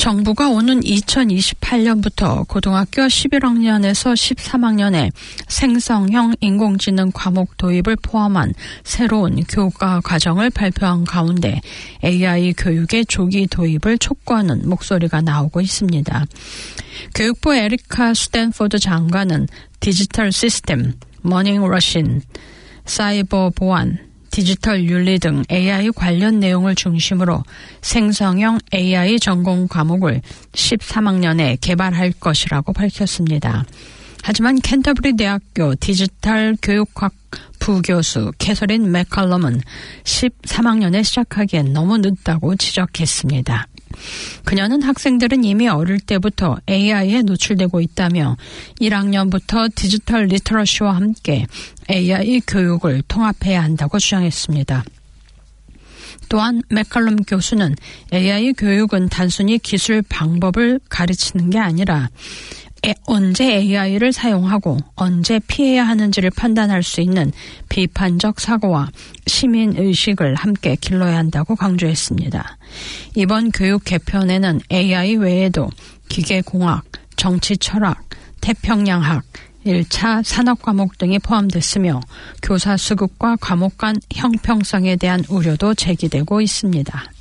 정부가 오는 이천이십팔 년부터 고등학교 십일 학년에서 십삼 학년에 생성형 인공지능 과목 도입을 포함한 새로운 교과 과정을 발표한 가운데 에이아이 교육의 조기 도입을 촉구하는 목소리가 나오고 있습니다. 교육부 에리카 스탠포드 장관은 디지털 시스템, 머닝러신, 사이버 보안, 디지털 윤리 등 에이아이 관련 내용을 중심으로 생성형 에이아이 전공 과목을 십삼 학년에 개발할 것이라고 밝혔습니다. 하지만 캔터버리 대학교 디지털 교육학 부교수 캐서린 맥컬럼은 십삼 학년에 시작하기엔 너무 늦다고 지적했습니다. 그녀는 학생들은 이미 어릴 때부터 에이아이에 노출되고 있다며 일 학년부터 디지털 리터러시와 함께 에이아이 교육을 통합해야 한다고 주장했습니다. 또한 맥컬럼 교수는 에이아이 교육은 단순히 기술 방법을 가르치는 게 아니라 언제 에이아이를 사용하고 언제 피해야 하는지를 판단할 수 있는 비판적 사고와 시민의식을 함께 길러야 한다고 강조했습니다. 이번 교육 개편에는 에이아이 외에도 기계공학, 정치철학, 태평양학, 일 차 산업과목 등이 포함됐으며 교사 수급과 과목 간 형평성에 대한 우려도 제기되고 있습니다.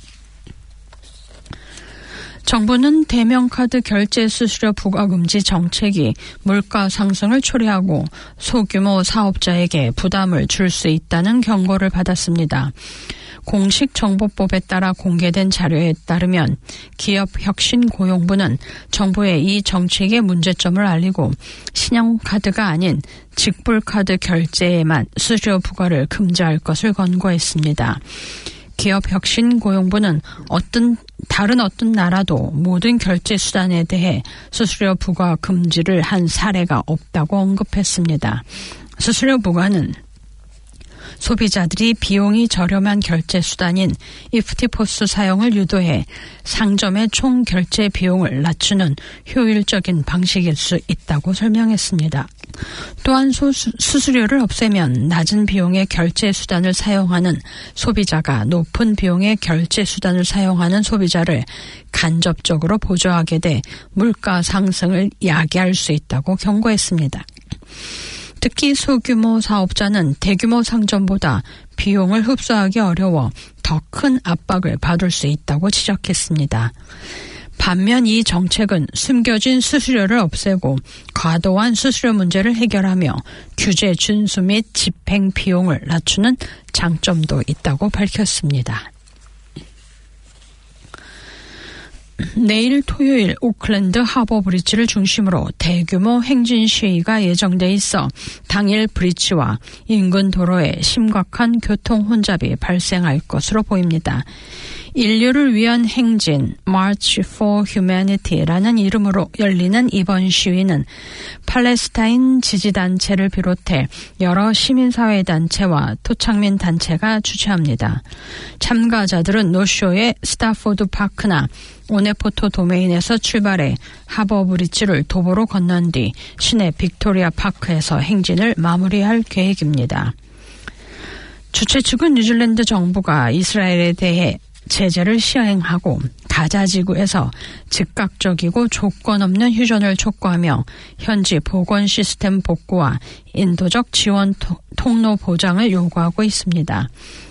정부는 대명카드 결제 수수료 부과금지 정책이 물가 상승을 초래하고 소규모 사업자에게 부담을 줄 수 있다는 경고를 받았습니다. 공식 정보법에 따라 공개된 자료에 따르면 기업혁신고용부는 정부의 이 정책의 문제점을 알리고 신용카드가 아닌 직불카드 결제에만 수수료 부과를 금지할 것을 권고했습니다. 기업혁신고용부는 어떤 다른 어떤 나라도 모든 결제 수단에 대해 수수료 부과 금지를 한 사례가 없다고 언급했습니다. 수수료 부과는 소비자들이 비용이 저렴한 결제 수단인 이프티포스 사용을 유도해 상점의 총 결제 비용을 낮추는 효율적인 방식일 수 있다고 설명했습니다. 또한 소수, 수수료를 없애면 낮은 비용의 결제 수단을 사용하는 소비자가 높은 비용의 결제 수단을 사용하는 소비자를 간접적으로 보조하게 돼 물가 상승을 야기할 수 있다고 경고했습니다. 특히 소규모 사업자는 대규모 상점보다 비용을 흡수하기 어려워 더 큰 압박을 받을 수 있다고 지적했습니다. 반면 이 정책은 숨겨진 수수료를 없애고 과도한 수수료 문제를 해결하며 규제 준수 및 집행 비용을 낮추는 장점도 있다고 밝혔습니다. 내일 토요일 오클랜드 하버 브리지를 중심으로 대규모 행진 시위가 예정돼 있어 당일 브리지와 인근 도로에 심각한 교통 혼잡이 발생할 것으로 보입니다. 인류를 위한 행진 March for Humanity라는 이름으로 열리는 이번 시위는 팔레스타인 지지단체를 비롯해 여러 시민사회단체와 토착민 단체가 주최합니다. 참가자들은 노쇼의 스타포드 파크나 오네포토 도메인에서 출발해 하버 브리지를 도보로 건넌 뒤 시내 빅토리아 파크에서 행진을 마무리할 계획입니다. 주최 측은 뉴질랜드 정부가 이스라엘에 대해 제재를 시행하고 가자 지구에서 즉각적이고 조건 없는 휴전을 촉구하며 현지 보건 시스템 복구와 인도적 지원 통로 보장을 요구하고 있습니다.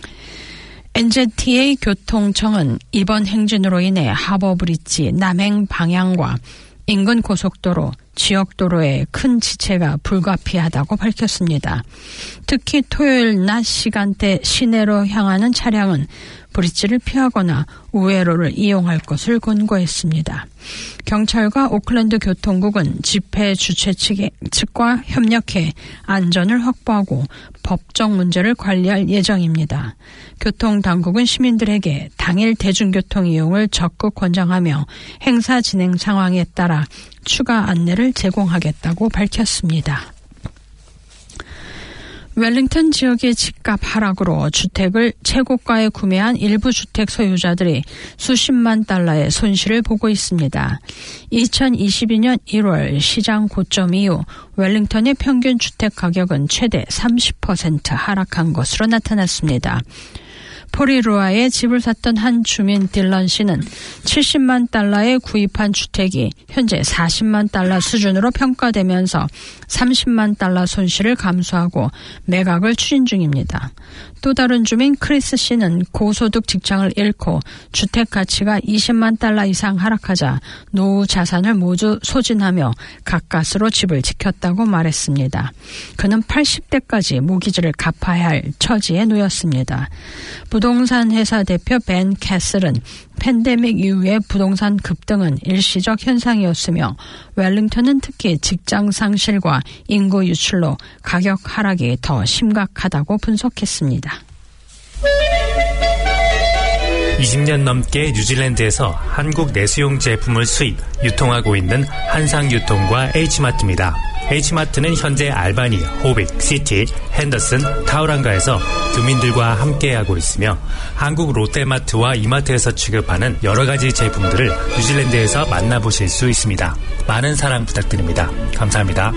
엔제티에이 교통청은 이번 행진으로 인해 하버 브리지 남행 방향과 인근 고속도로, 지역도로에 큰 지체가 불가피하다고 밝혔습니다. 특히 토요일 낮 시간대 시내로 향하는 차량은 브리지를 피하거나 우회로를 이용할 것을 권고했습니다. 경찰과 오클랜드 교통국은 집회 주최 측과 협력해 안전을 확보하고 법적 문제를 관리할 예정입니다. 교통당국은 시민들에게 당일 대중교통 이용을 적극 권장하며 행사 진행 상황에 따라 추가 안내를 제공하겠다고 밝혔습니다. 웰링턴 지역의 집값 하락으로 주택을 최고가에 구매한 일부 주택 소유자들이 수십만 달러의 손실을 보고 있습니다. 이천이십이 년 일월 시장 고점 이후 웰링턴의 평균 주택 가격은 최대 삼십 퍼센트 하락한 것으로 나타났습니다. 포리루아에 집을 샀던 한 주민 딜런 씨는 칠십만 달러에 구입한 주택이 현재 사십만 달러 수준으로 평가되면서 삼십만 달러 손실을 감수하고 매각을 추진 중입니다. 또 다른 주민 크리스 씨는 고소득 직장을 잃고 주택 가치가 이십만 달러 이상 하락하자 노후 자산을 모두 소진하며 가까스로 집을 지켰다고 말했습니다. 그는 팔십 대까지 모기지를 갚아야 할 처지에 놓였습니다. 부동산 회사 대표 벤 캐슬은 팬데믹 이후에 부동산 급등은 일시적 현상이었으며 웰링턴은 특히 직장 상실과 인구 유출로 가격 하락이 더 심각하다고 분석했습니다. 이십 년 넘게 뉴질랜드에서 한국 내수용 제품을 수입, 유통하고 있는 한상유통과 H마트입니다. H마트는 현재 알바니, 호빅, 시티, 핸더슨, 타우랑가에서 교민들과 함께하고 있으며 한국 롯데마트와 이마트에서 취급하는 여러 가지 제품들을 뉴질랜드에서 만나보실 수 있습니다. 많은 사랑 부탁드립니다. 감사합니다.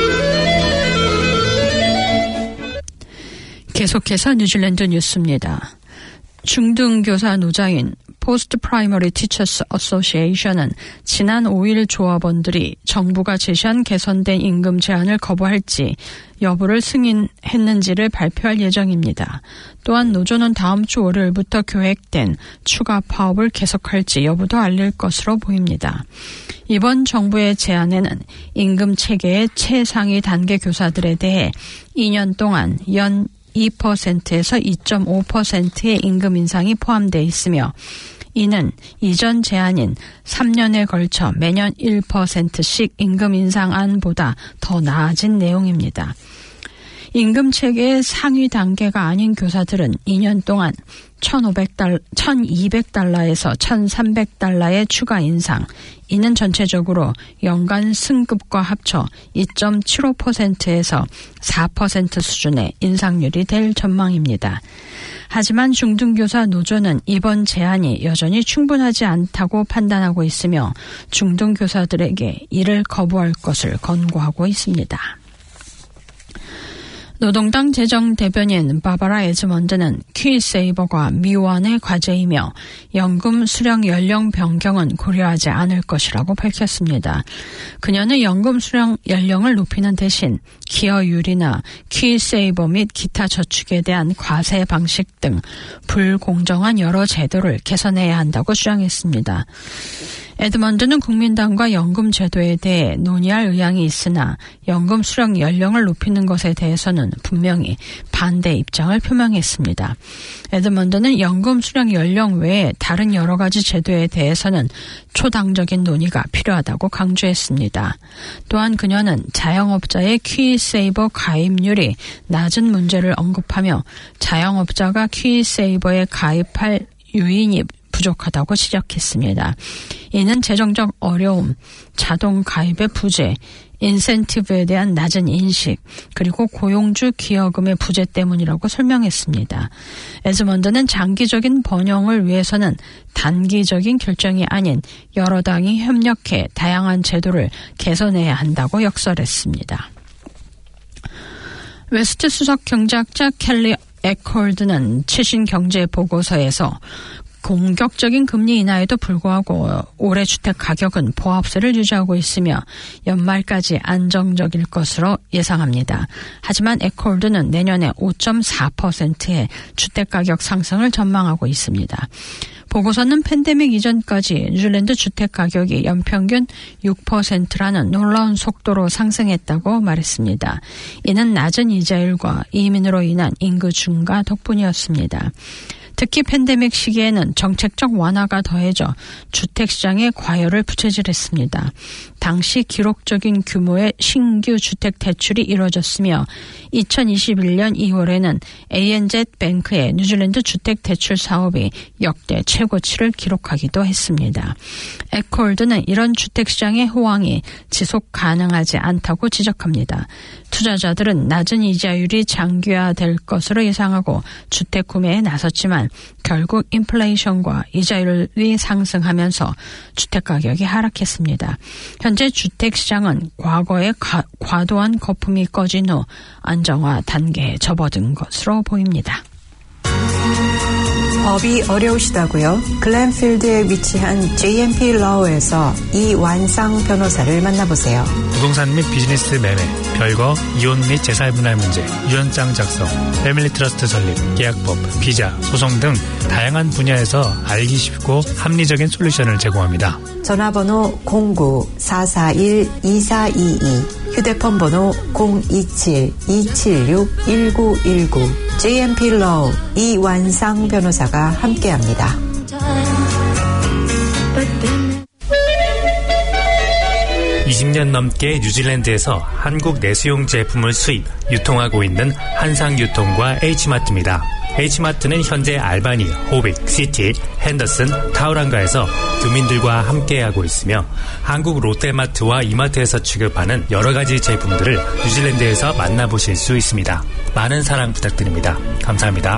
계속해서 뉴질랜드 뉴스입니다. 중등교사 노자인 포스트 프라이머리 티처스 어소시에이션은 지난 오 일 조합원들이 정부가 제시한 개선된 임금 제한을 거부할지 여부를 승인했는지를 발표할 예정입니다. 또한 노조는 다음 주 월요일부터 계획된 추가 파업을 계속할지 여부도 알릴 것으로 보입니다. 이번 정부의 제안에는 임금 체계의 최상위 단계 교사들에 대해 이 년 동안 연 이 퍼센트에서 이 점 오 퍼센트의 임금 인상이 포함되어 있으며 이는 이전 제안인 삼 년에 걸쳐 매년 일 퍼센트씩 임금 인상안보다 더 나아진 내용입니다. 임금 체계의 상위 단계가 아닌 교사들은 이 년 동안 천오백 달러, 천이백 달러에서 천삼백 달러의 추가 인상, 이는 전체적으로 연간 승급과 합쳐 이 점 칠오 퍼센트에서 사 퍼센트 수준의 인상률이 될 전망입니다. 하지만 중등교사 노조는 이번 제안이 여전히 충분하지 않다고 판단하고 있으며 중등교사들에게 이를 거부할 것을 권고하고 있습니다. 노동당 재정대변인 바바라 에즈먼드는 퀴세이버가 미완의 과제이며 연금 수령 연령 변경은 고려하지 않을 것이라고 밝혔습니다. 그녀는 연금 수령 연령을 높이는 대신 기여율이나 퀴세이버 및 기타 저축에 대한 과세 방식 등 불공정한 여러 제도를 개선해야 한다고 주장했습니다. 에드먼드는 국민당과 연금 제도에 대해 논의할 의향이 있으나 연금 수령 연령을 높이는 것에 대해서는 분명히 반대 입장을 표명했습니다. 에드먼드는 연금 수령 연령 외에 다른 여러 가지 제도에 대해서는 초당적인 논의가 필요하다고 강조했습니다. 또한 그녀는 자영업자의 퀴세이버 가입률이 낮은 문제를 언급하며 자영업자가 퀴세이버에 가입할 유인이 부족하다고 지적했습니다. 이는 재정적 어려움, 자동 가입의 부재, 인센티브에 대한 낮은 인식, 그리고 고용주 기여금의 부재 때문이라고 설명했습니다. 에즈먼드는 장기적인 번영을 위해서는 단기적인 결정이 아닌 여러 당이 협력해 다양한 제도를 개선해야 한다고 역설했습니다. 웨스트 수석 경제학자 켈리 에콜드는 최신 경제 보고서에서 공격적인 금리 인하에도 불구하고 올해 주택 가격은 보합세를 유지하고 있으며 연말까지 안정적일 것으로 예상합니다. 하지만 에콜드는 내년에 오 점 사 퍼센트의 주택 가격 상승을 전망하고 있습니다. 보고서는 팬데믹 이전까지 뉴질랜드 주택 가격이 연평균 육 퍼센트라는 놀라운 속도로 상승했다고 말했습니다. 이는 낮은 이자율과 이민으로 인한 인구 증가 덕분이었습니다. 특히 팬데믹 시기에는 정책적 완화가 더해져 주택시장의 과열을 부채질했습니다. 당시 기록적인 규모의 신규 주택 대출이 이루어졌으며 이천이십일 년 이월에는 에이엔지 뱅크의 뉴질랜드 주택 대출 사업이 역대 최고치를 기록하기도 했습니다. 에콜드는 이런 주택시장의 호황이 지속 가능하지 않다고 지적합니다. 투자자들은 낮은 이자율이 장기화될 것으로 예상하고 주택 구매에 나섰지만 결국 인플레이션과 이자율이 상승하면서 주택가격이 하락했습니다. 현재 주택시장은 과거의 가, 과도한 거품이 꺼진 후 안정화 단계에 접어든 것으로 보입니다. 법이 어려우시다고요? 글렌필드에 위치한 제이엠피 러에서 이완상 변호사를 만나보세요. 부동산 및 비즈니스 매매, 별거, 이혼 및 재산분할 문제, 유언장 작성, 패밀리 트러스트 설립, 계약법, 비자, 소송 등 다양한 분야에서 알기 쉽고 합리적인 솔루션을 제공합니다. 전화번호 공구 사사일 이사이이, 휴대폰 번호 공이칠 이칠육 일구일구, 제이엠피 러우 이완상 변호사가 함께합니다. 이십 년 넘게 뉴질랜드에서 한국 내수용 제품을 수입, 유통하고 있는 한상유통과 H마트입니다. H마트는 현재 알바니, 호빅, 시티, 핸더슨, 타우랑가에서 주민들과 함께하고 있으며 한국 롯데마트와 이마트에서 취급하는 여러 가지 제품들을 뉴질랜드에서 만나보실 수 있습니다. 많은 사랑 부탁드립니다. 감사합니다.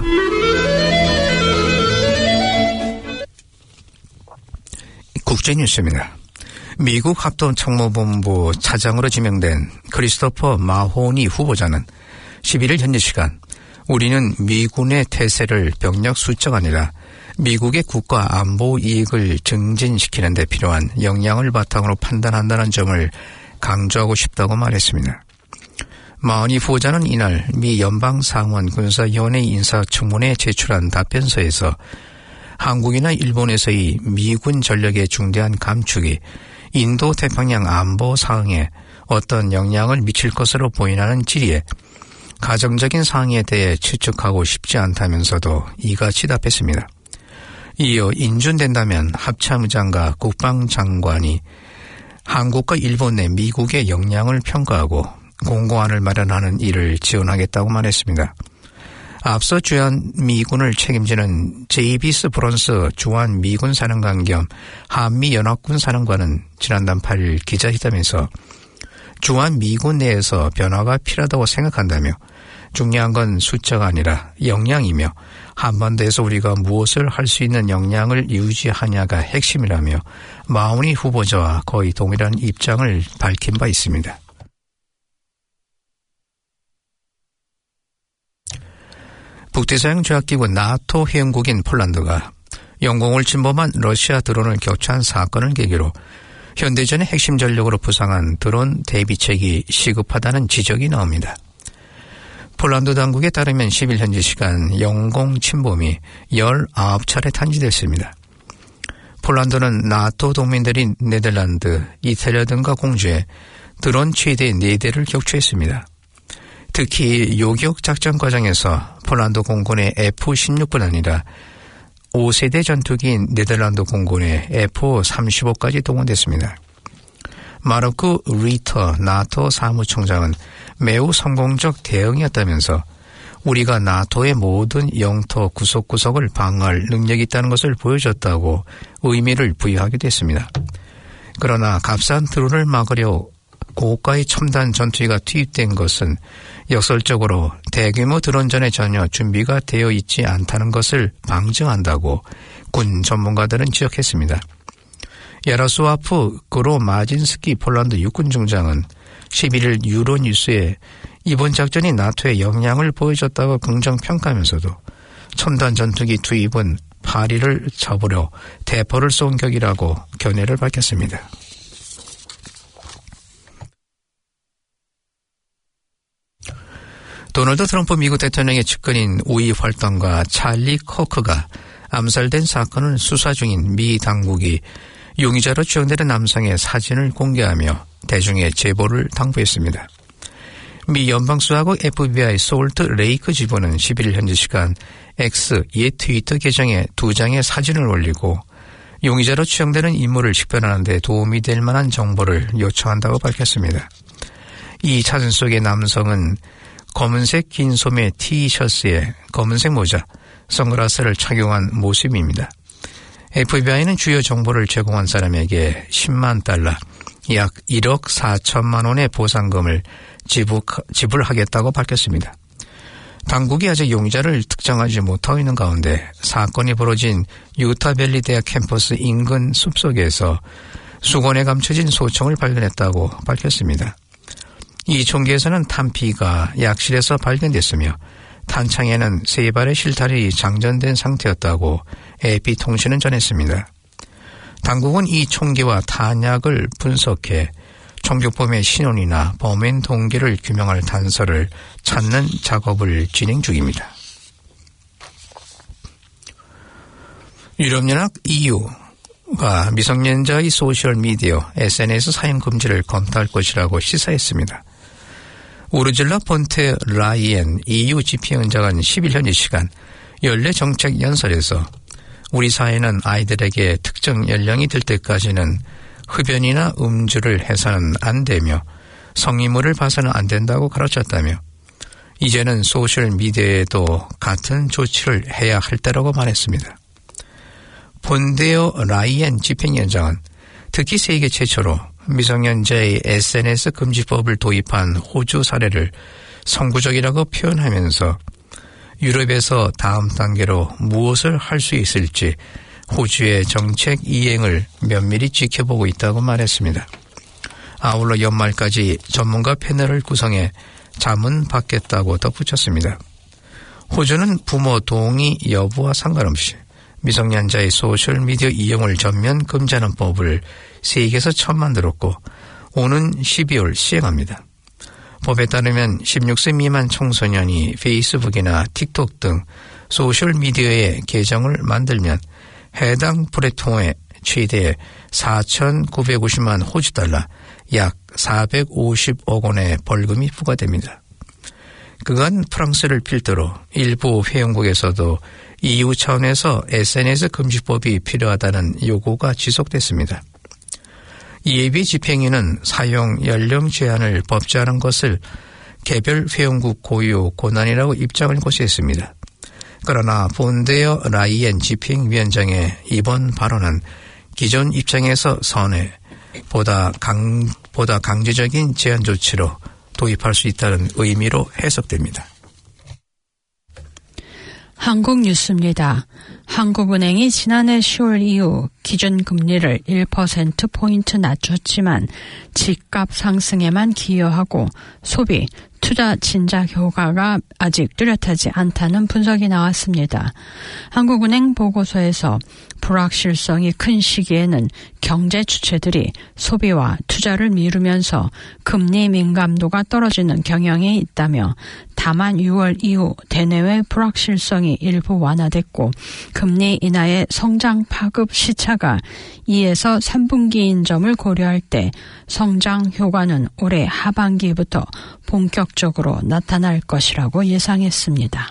국제뉴스입니다. 미국 합동참모본부 차장으로 지명된 크리스토퍼 마호니 후보자는 십일 일 현지 시간 우리는 미군의 태세를 병력 숫자가 아니라 미국의 국가 안보 이익을 증진시키는 데 필요한 역량을 바탕으로 판단한다는 점을 강조하고 싶다고 말했습니다. 마호니 후보자는 이날 미 연방상원 군사위원회 인사청문회에 제출한 답변서에서 한국이나 일본에서의 미군 전력의 중대한 감축이 인도 태평양 안보 사항에 어떤 영향을 미칠 것으로 보이나는 질의에 가정적인 사항에 대해 추측하고 싶지 않다면서도 이같이 답했습니다. 이어 인준된다면 합참의장과 국방장관이 한국과 일본 내 미국의 역량을 평가하고 공고안을 마련하는 일을 지원하겠다고 말했습니다. 앞서 주한 미군을 책임지는 제이비스 브론스 주한 미군 사령관 겸 한미연합군 사령관은 지난달 팔 일 기자회담에서 주한 미군 내에서 변화가 필요하다고 생각한다며 중요한 건 숫자가 아니라 역량이며 한반도에서 우리가 무엇을 할 수 있는 역량을 유지하냐가 핵심이라며 마호니 후보자와 거의 동일한 입장을 밝힌 바 있습니다. 북대서양 조약기구 나토 회원국인 폴란드가 영공을 침범한 러시아 드론을 격추한 사건을 계기로 현대전의 핵심 전력으로 부상한 드론 대비책이 시급하다는 지적이 나옵니다. 폴란드 당국에 따르면 십 일 현지 시간 영공 침범이 열아홉 차례 탄지됐습니다. 폴란드는 나토 동맹들인 네덜란드, 이탈리아 등과 공조해 드론 최대 네 대를 격추했습니다. 특히 요격 작전 과정에서 폴란드 공군의 에프 십육뿐 아니라 오 세대 전투기인 네덜란드 공군의 에프 삼십오까지 동원됐습니다. 마르크 리터 나토 사무총장은 매우 성공적 대응이었다면서 우리가 나토의 모든 영토 구석구석을 방어할 능력이 있다는 것을 보여줬다고 의미를 부여하기도 했습니다. 그러나 값싼 드론을 막으려 고가의 첨단 전투기가 투입된 것은 역설적으로 대규모 드론전에 전혀 준비가 되어 있지 않다는 것을 방증한다고 군 전문가들은 지적했습니다. 야로슬라프 그로마진스키 폴란드 육군 중장은 십일 일 유로뉴스에 이번 작전이 나토의 역량을 보여줬다고 긍정평가하면서도 첨단 전투기 투입은 파리를 잡으려 대포를 쏜 격이라고 견해를 밝혔습니다. 도널드 트럼프 미국 대통령의 측근인 우위 활동가 찰리 코크가 암살된 사건을 수사 중인 미 당국이 용의자로 추정되는 남성의 사진을 공개하며 대중의 제보를 당부했습니다. 미 연방수사국 에프비아이 솔트 레이크 지부는 십일 일 현지 시간 X 옛 트위터 계정에 두 장의 사진을 올리고 용의자로 추정되는 인물을 식별하는 데 도움이 될 만한 정보를 요청한다고 밝혔습니다. 이 사진 속의 남성은 검은색 긴 소매 티셔츠에 검은색 모자, 선글라스를 착용한 모습입니다. 에프비아이는 주요 정보를 제공한 사람에게 십만 달러, 약 일억 사천만 원의 보상금을 지불, 지불하겠다고 밝혔습니다. 당국이 아직 용의자를 특정하지 못하고 있는 가운데 사건이 벌어진 유타밸리 대학 캠퍼스 인근 숲속에서 수건에 감춰진 소총을 발견했다고 밝혔습니다. 이 총기에서는 탄피가 약실에서 발견됐으며 탄창에는 세 발의 실탄이 장전된 상태였다고 에이피통신은 전했습니다. 당국은 이 총기와 탄약을 분석해 총격범의 신원이나 범행 동기를 규명할 단서를 찾는 작업을 진행 중입니다. 유럽연합 이유가 미성년자의 소셜미디어 에스엔에스 사용 금지를 검토할 것이라고 시사했습니다. 우르즐라 폰테 라이엔 이유 집행위원장은 십일 현지 시간 연례 정책 연설에서 우리 사회는 아이들에게 특정 연령이 될 때까지는 흡연이나 음주를 해서는 안 되며 성인물을 봐서는 안 된다고 가르쳤다며 이제는 소셜미디어에도 같은 조치를 해야 할 때라고 말했습니다. 폰데어 라이엔 집행위원장은 특히 세계 최초로 미성년자의 에스엔에스 금지법을 도입한 호주 사례를 선구적이라고 표현하면서 유럽에서 다음 단계로 무엇을 할 수 있을지 호주의 정책 이행을 면밀히 지켜보고 있다고 말했습니다. 아울러 연말까지 전문가 패널을 구성해 자문 받겠다고 덧붙였습니다. 호주는 부모 동의 여부와 상관없이 미성년자의 소셜미디어 이용을 전면 금지하는 법을 세계에서 처음 만들었고 오는 십이월 시행합니다. 법에 따르면 십육 세 미만 청소년이 페이스북이나 틱톡 등 소셜미디어에 계정을 만들면 해당 플랫폼에 최대 사천구백오십만 호주 달러 약 사백오십억 원의 벌금이 부과됩니다. 그간 프랑스를 필두로 일부 회원국에서도 이유 차원에서 에스엔에스 금지법이 필요하다는 요구가 지속됐습니다. 예비 집행위는 사용 연령 제한을 법제하는 것을 개별 회원국 고유 권한이라고 입장을 고수했습니다. 그러나 폰데어 라이엔 집행위원장의 이번 발언은 기존 입장에서 선회, 보다 강, 보다 강제적인 제한 조치로 도입할 수 있다는 의미로 해석됩니다. 한국 뉴스입니다. 한국은행이 지난해 시월 이후 기준금리를 일 퍼센트포인트 낮췄지만 집값 상승에만 기여하고 소비, 투자 진작 효과가 아직 뚜렷하지 않다는 분석이 나왔습니다. 한국은행 보고서에서 불확실성이 큰 시기에는 경제 주체들이 소비와 투자를 미루면서 금리 민감도가 떨어지는 경향이 있다며 다만 유월 이후 대내외 불확실성이 일부 완화됐고 금리 인하의 성장 파급 시차가 이에서 삼 분기인 점을 고려할 때 성장 효과는 올해 하반기부터 본격적으로 나타날 것이라고 예상했습니다.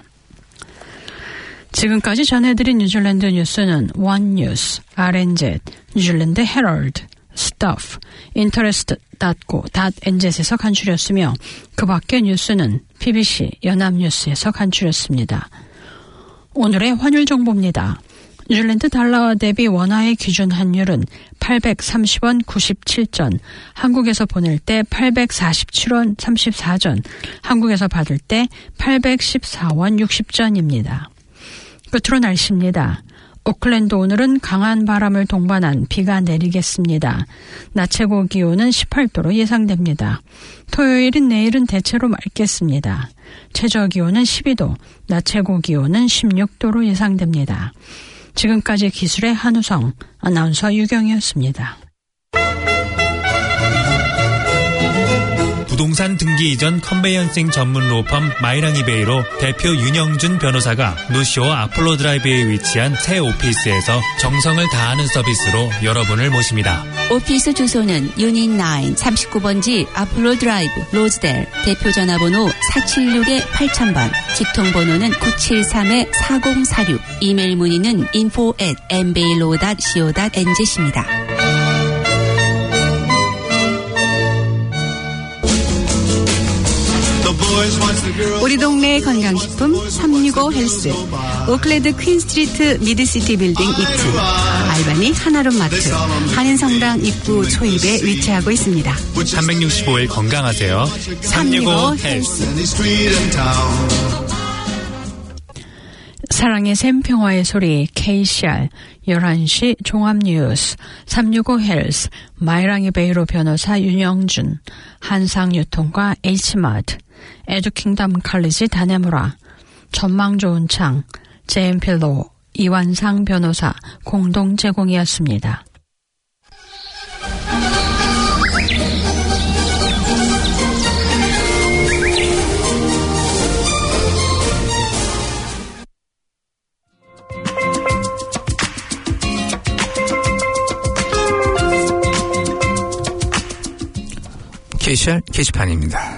지금까지 전해드린 뉴질랜드 뉴스는 원뉴스, 알엔젯, 뉴질랜드 헤럴드, 스타프, 인터레스트 닷 고 닷 엔젯에서 간추렸으며 그 밖의 뉴스는 피비씨 연합뉴스에서 간추렸습니다. 오늘의 환율 정보입니다. 뉴질랜드 달러와 대비 원화의 기준 환율은 팔백삼십 원 구십칠 전, 한국에서 보낼 때 팔백사십칠 원 삼십사 전, 한국에서 받을 때 팔백십사 원 육십 전입니다. 끝으로 날씨입니다. 오클랜드 오늘은 강한 바람을 동반한 비가 내리겠습니다. 낮 최고 기온은 십팔 도로 예상됩니다. 토요일인 내일은 대체로 맑겠습니다. 최저 기온은 십이 도, 낮 최고 기온은 십육 도로 예상됩니다. 지금까지 기술의 한우성, 아나운서 유경이었습니다. 부동산 등기 이전 컨베이언싱 전문 로펌 마이랑이베이로 대표 윤영준 변호사가 노시오 아폴로 드라이브에 위치한 새 오피스에서 정성을 다하는 서비스로 여러분을 모십니다. 오피스 주소는 유닛 나인 삼십구 번지 아폴로 드라이브 로즈델, 대표 전화번호 사칠육 팔천 번, 직통번호는 구칠삼 사공사육, 이메일 문의는 info at 엠베일로 닷 씨오 닷 엔zet입니다. 우리 동네 건강식품 삼육오 헬스, 오클랜드 퀸스트리트 미드시티 빌딩 이트, 알바니 하나룸 마트, 한인성당 입구 초입에 위치하고 있습니다. 삼백육십오 일 건강하세요. 삼육오 헬스. 사랑의 샘 평화의 소리 케이씨알 열한 시 종합뉴스 삼육오 헬스 마이랑이 베이로 변호사 윤영준 한상유통과 H마트 에듀킹덤 칼리지 다네무라 전망 좋은 창, 제임필로, 이완상 변호사 공동 제공이었습니다. 케이씨알 게시판입니다.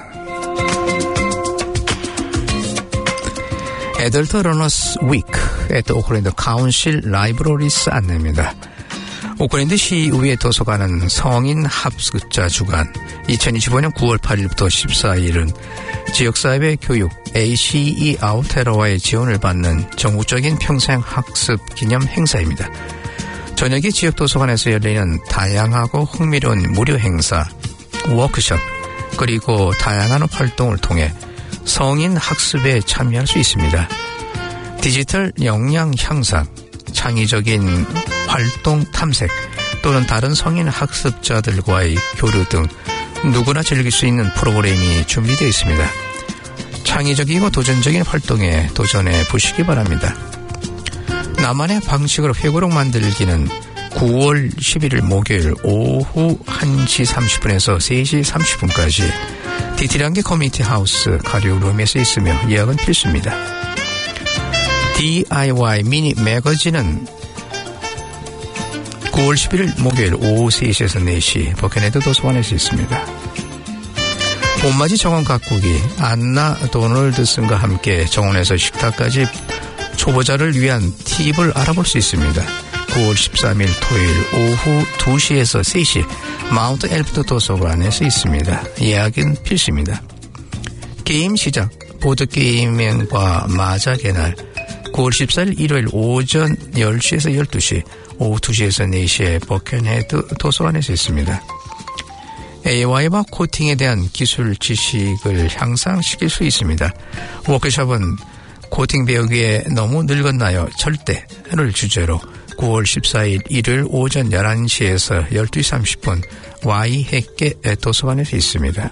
애덜트 러너스 위크 at 오클랜드 카운실 라이브러리스 안내입니다. 오클랜드 시의회 도서관은 성인 합습자 주간 이천이십오년 구월 팔일부터 십사일은 지역사회 교육 에이씨이 아우테러와의 지원을 받는 전국적인 평생학습 기념 행사입니다. 저녁에 지역 도서관에서 열리는 다양하고 흥미로운 무료 행사, 워크숍, 그리고 다양한 활동을 통해 성인 학습에 참여할 수 있습니다. 디지털 역량 향상, 창의적인 활동 탐색, 또는 다른 성인 학습자들과의 교류 등 누구나 즐길 수 있는 프로그램이 준비되어 있습니다. 창의적이고 도전적인 활동에 도전해 보시기 바랍니다. 나만의 방식으로 회고록 만들기는 구월 십일일 목요일 오후 한시 삼십분에서 세시 삼십분까지 디티랑게 커뮤니티 하우스 가료룸에서 있으며 예약은 필수입니다. 디아이와이 미니 매거진은 구월 십일일 목요일 오후 세시에서 네시 버켄헤드 도서관에서 있습니다. 봄맞이 정원 가꾸기 안나 도널드슨과 함께 정원에서 식탁까지 초보자를 위한 팁을 알아볼 수 있습니다. 구월 십삼일 토요일 오후 두시에서 세시 마운트 엘프트 도서관에서 있습니다. 예약은 필수입니다. 게임 시작 보드게임과 마작의 날 구월 십사일 일요일 오전 열시에서 열두시 오후 두시에서 네시에 버켄헤드 도서관에서 있습니다. 에이아이와 코팅에 대한 기술 지식을 향상시킬 수 있습니다. 워크숍은 코팅 배우기에 너무 늙었나요? 절대를 주제로 구월 십사일 일요일 오전 열한시에서 열두시 삼십분 와이해께 도서관에서 있습니다.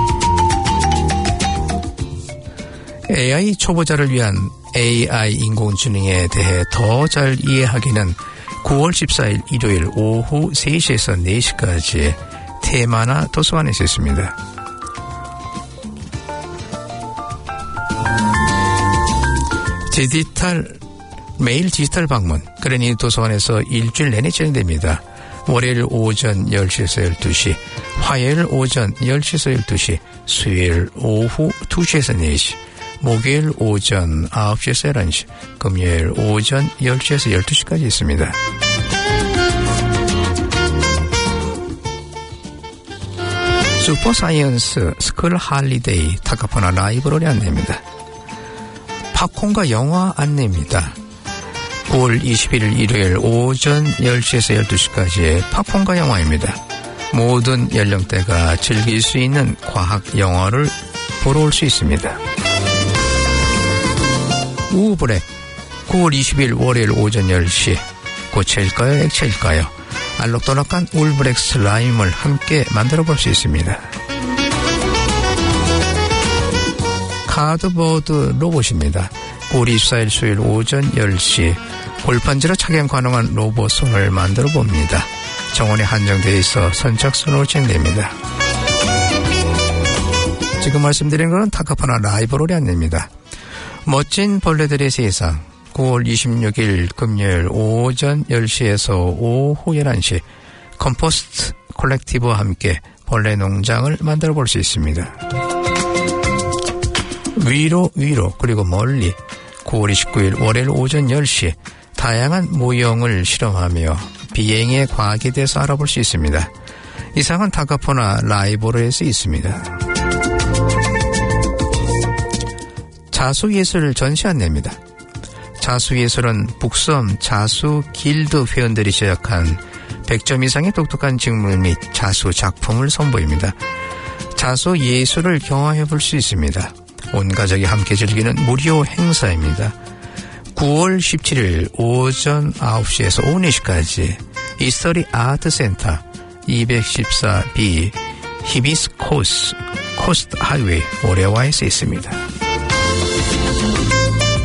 에이아이 초보자를 위한 에이아이 인공지능에 대해 더 잘 이해하기는 구월 십사일 일요일 오후 세시에서 네시까지 테마나 도서관에서 있습니다. 디지털 매일 디지털 방문 그러니 도서관에서 일주일 내내 진행됩니다. 월요일 오전 열시에서 열두시, 화요일 오전 열시에서 열두시, 수요일 오후 두시에서 네시, 목요일 오전 아홉시에서 열한시, 금요일 오전 열시에서 열두시까지 있습니다. 슈퍼사이언스 스쿨 할리데이 타카푸나 라이브러리 안내입니다. 팝콘과 영화 안내입니다. 구월 이십일일 일요일 오전 열시에서 열두시까지의 팝콘과 영화입니다. 모든 연령대가 즐길 수 있는 과학 영화를 보러 올 수 있습니다. 우브렉 구월 이십일 월요일 오전 열시 고체일까요? 액체일까요? 알록달록한 울브렉 슬라임을 함께 만들어 볼 수 있습니다. 카드보드 로봇입니다. 구월 이십사일 수요일 오전 열시 골판지로 착용 가능한 로봇손을 만들어 봅니다. 정원이 한정되어 있어 선착순으로 진행됩니다. 지금 말씀드린 것은 타카푸나 라이브러리 안내입니다. 멋진 벌레들의 세상 구월 이십육일 금요일 오전 열시에서 오후 열한시 컴포스트 콜렉티브와 함께 벌레 농장을 만들어 볼 수 있습니다. 위로 위로 그리고 멀리 구월 이십구일 월요일 오전 열시 다양한 모형을 실험하며 비행의 과학에 대해서 알아볼 수 있습니다. 이상은 타카푸나 라이브러리에서 있습니다. 자수예술 전시 안내입니다. 자수예술은 북섬 자수 길드 회원들이 제작한 백 점 이상의 독특한 직물 및 자수 작품을 선보입니다. 자수 예술을 경험해 볼 수 있습니다. 온 가족이 함께 즐기는 무료 행사입니다. 구월 십칠일 오전 아홉시에서 오후 네시까지 이스터리 아트센터 이백십사 비 히비스코스 코스트 하이웨이 오레와에서 있습니다.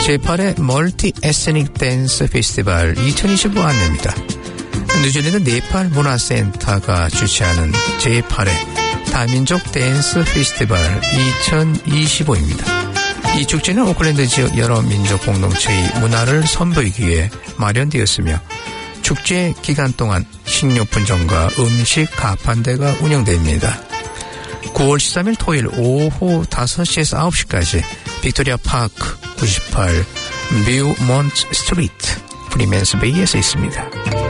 제팔 회 멀티 에스닉 댄스 페스티벌 이천이십오 안내입니다. 뉴질랜드 네팔 문화센터가 주최하는 제팔 회 다민족 댄스 페스티벌 이천이십오입니다. 이 축제는 오클랜드 지역 여러 민족 공동체의 문화를 선보이기 위해 마련되었으며 축제 기간 동안 식료품점과 음식 가판대가 운영됩니다. 구월 십삼일 토요일 오후 다섯 시에서 아홉 시까지 빅토리아 파크 구십팔 뮤먼트 스트리트 프리맨스 베이에서 있습니다.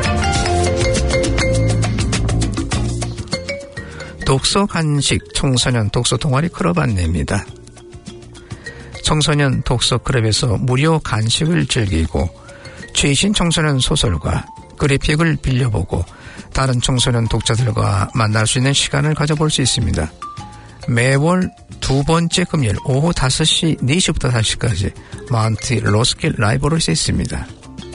독서 간식 청소년 독서 동아리 클럽 안내입니다. 청소년 독서 클럽에서 무료 간식을 즐기고 최신 청소년 소설과 그래픽을 빌려보고 다른 청소년 독자들과 만날 수 있는 시간을 가져볼 수 있습니다. 매월 두 번째 금요일 오후 다섯 시 네 시부터 다섯 시까지 마운트 로스킬 라이브러리에 있습니다.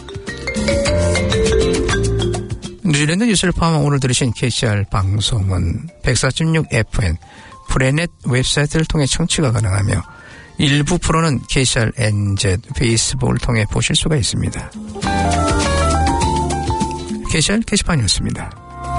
뉴질랜드 뉴스를 포함한 오늘 들으신 케이씨알 방송은 백사 점 육 에프엠 프레넷 웹사이트를 통해 청취가 가능하며 일부 프로는 케이씨알 엔제드 페이스북을 통해 보실 수가 있습니다. 케이씨알 게시판이었습니다.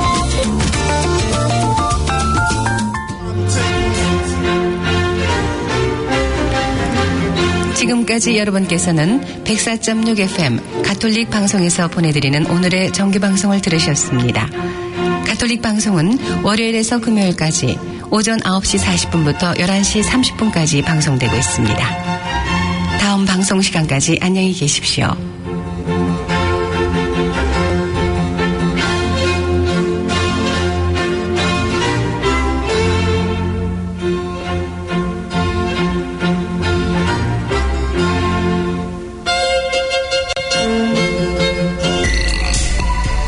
지금까지 여러분께서는 백사 점 육 에프엠 가톨릭 방송에서 보내드리는 오늘의 정규방송을 들으셨습니다. 가톨릭 방송은 월요일에서 금요일까지 오전 아홉 시 사십 분부터 열한 시 삼십 분까지 방송되고 있습니다. 다음 방송 시간까지 안녕히 계십시오.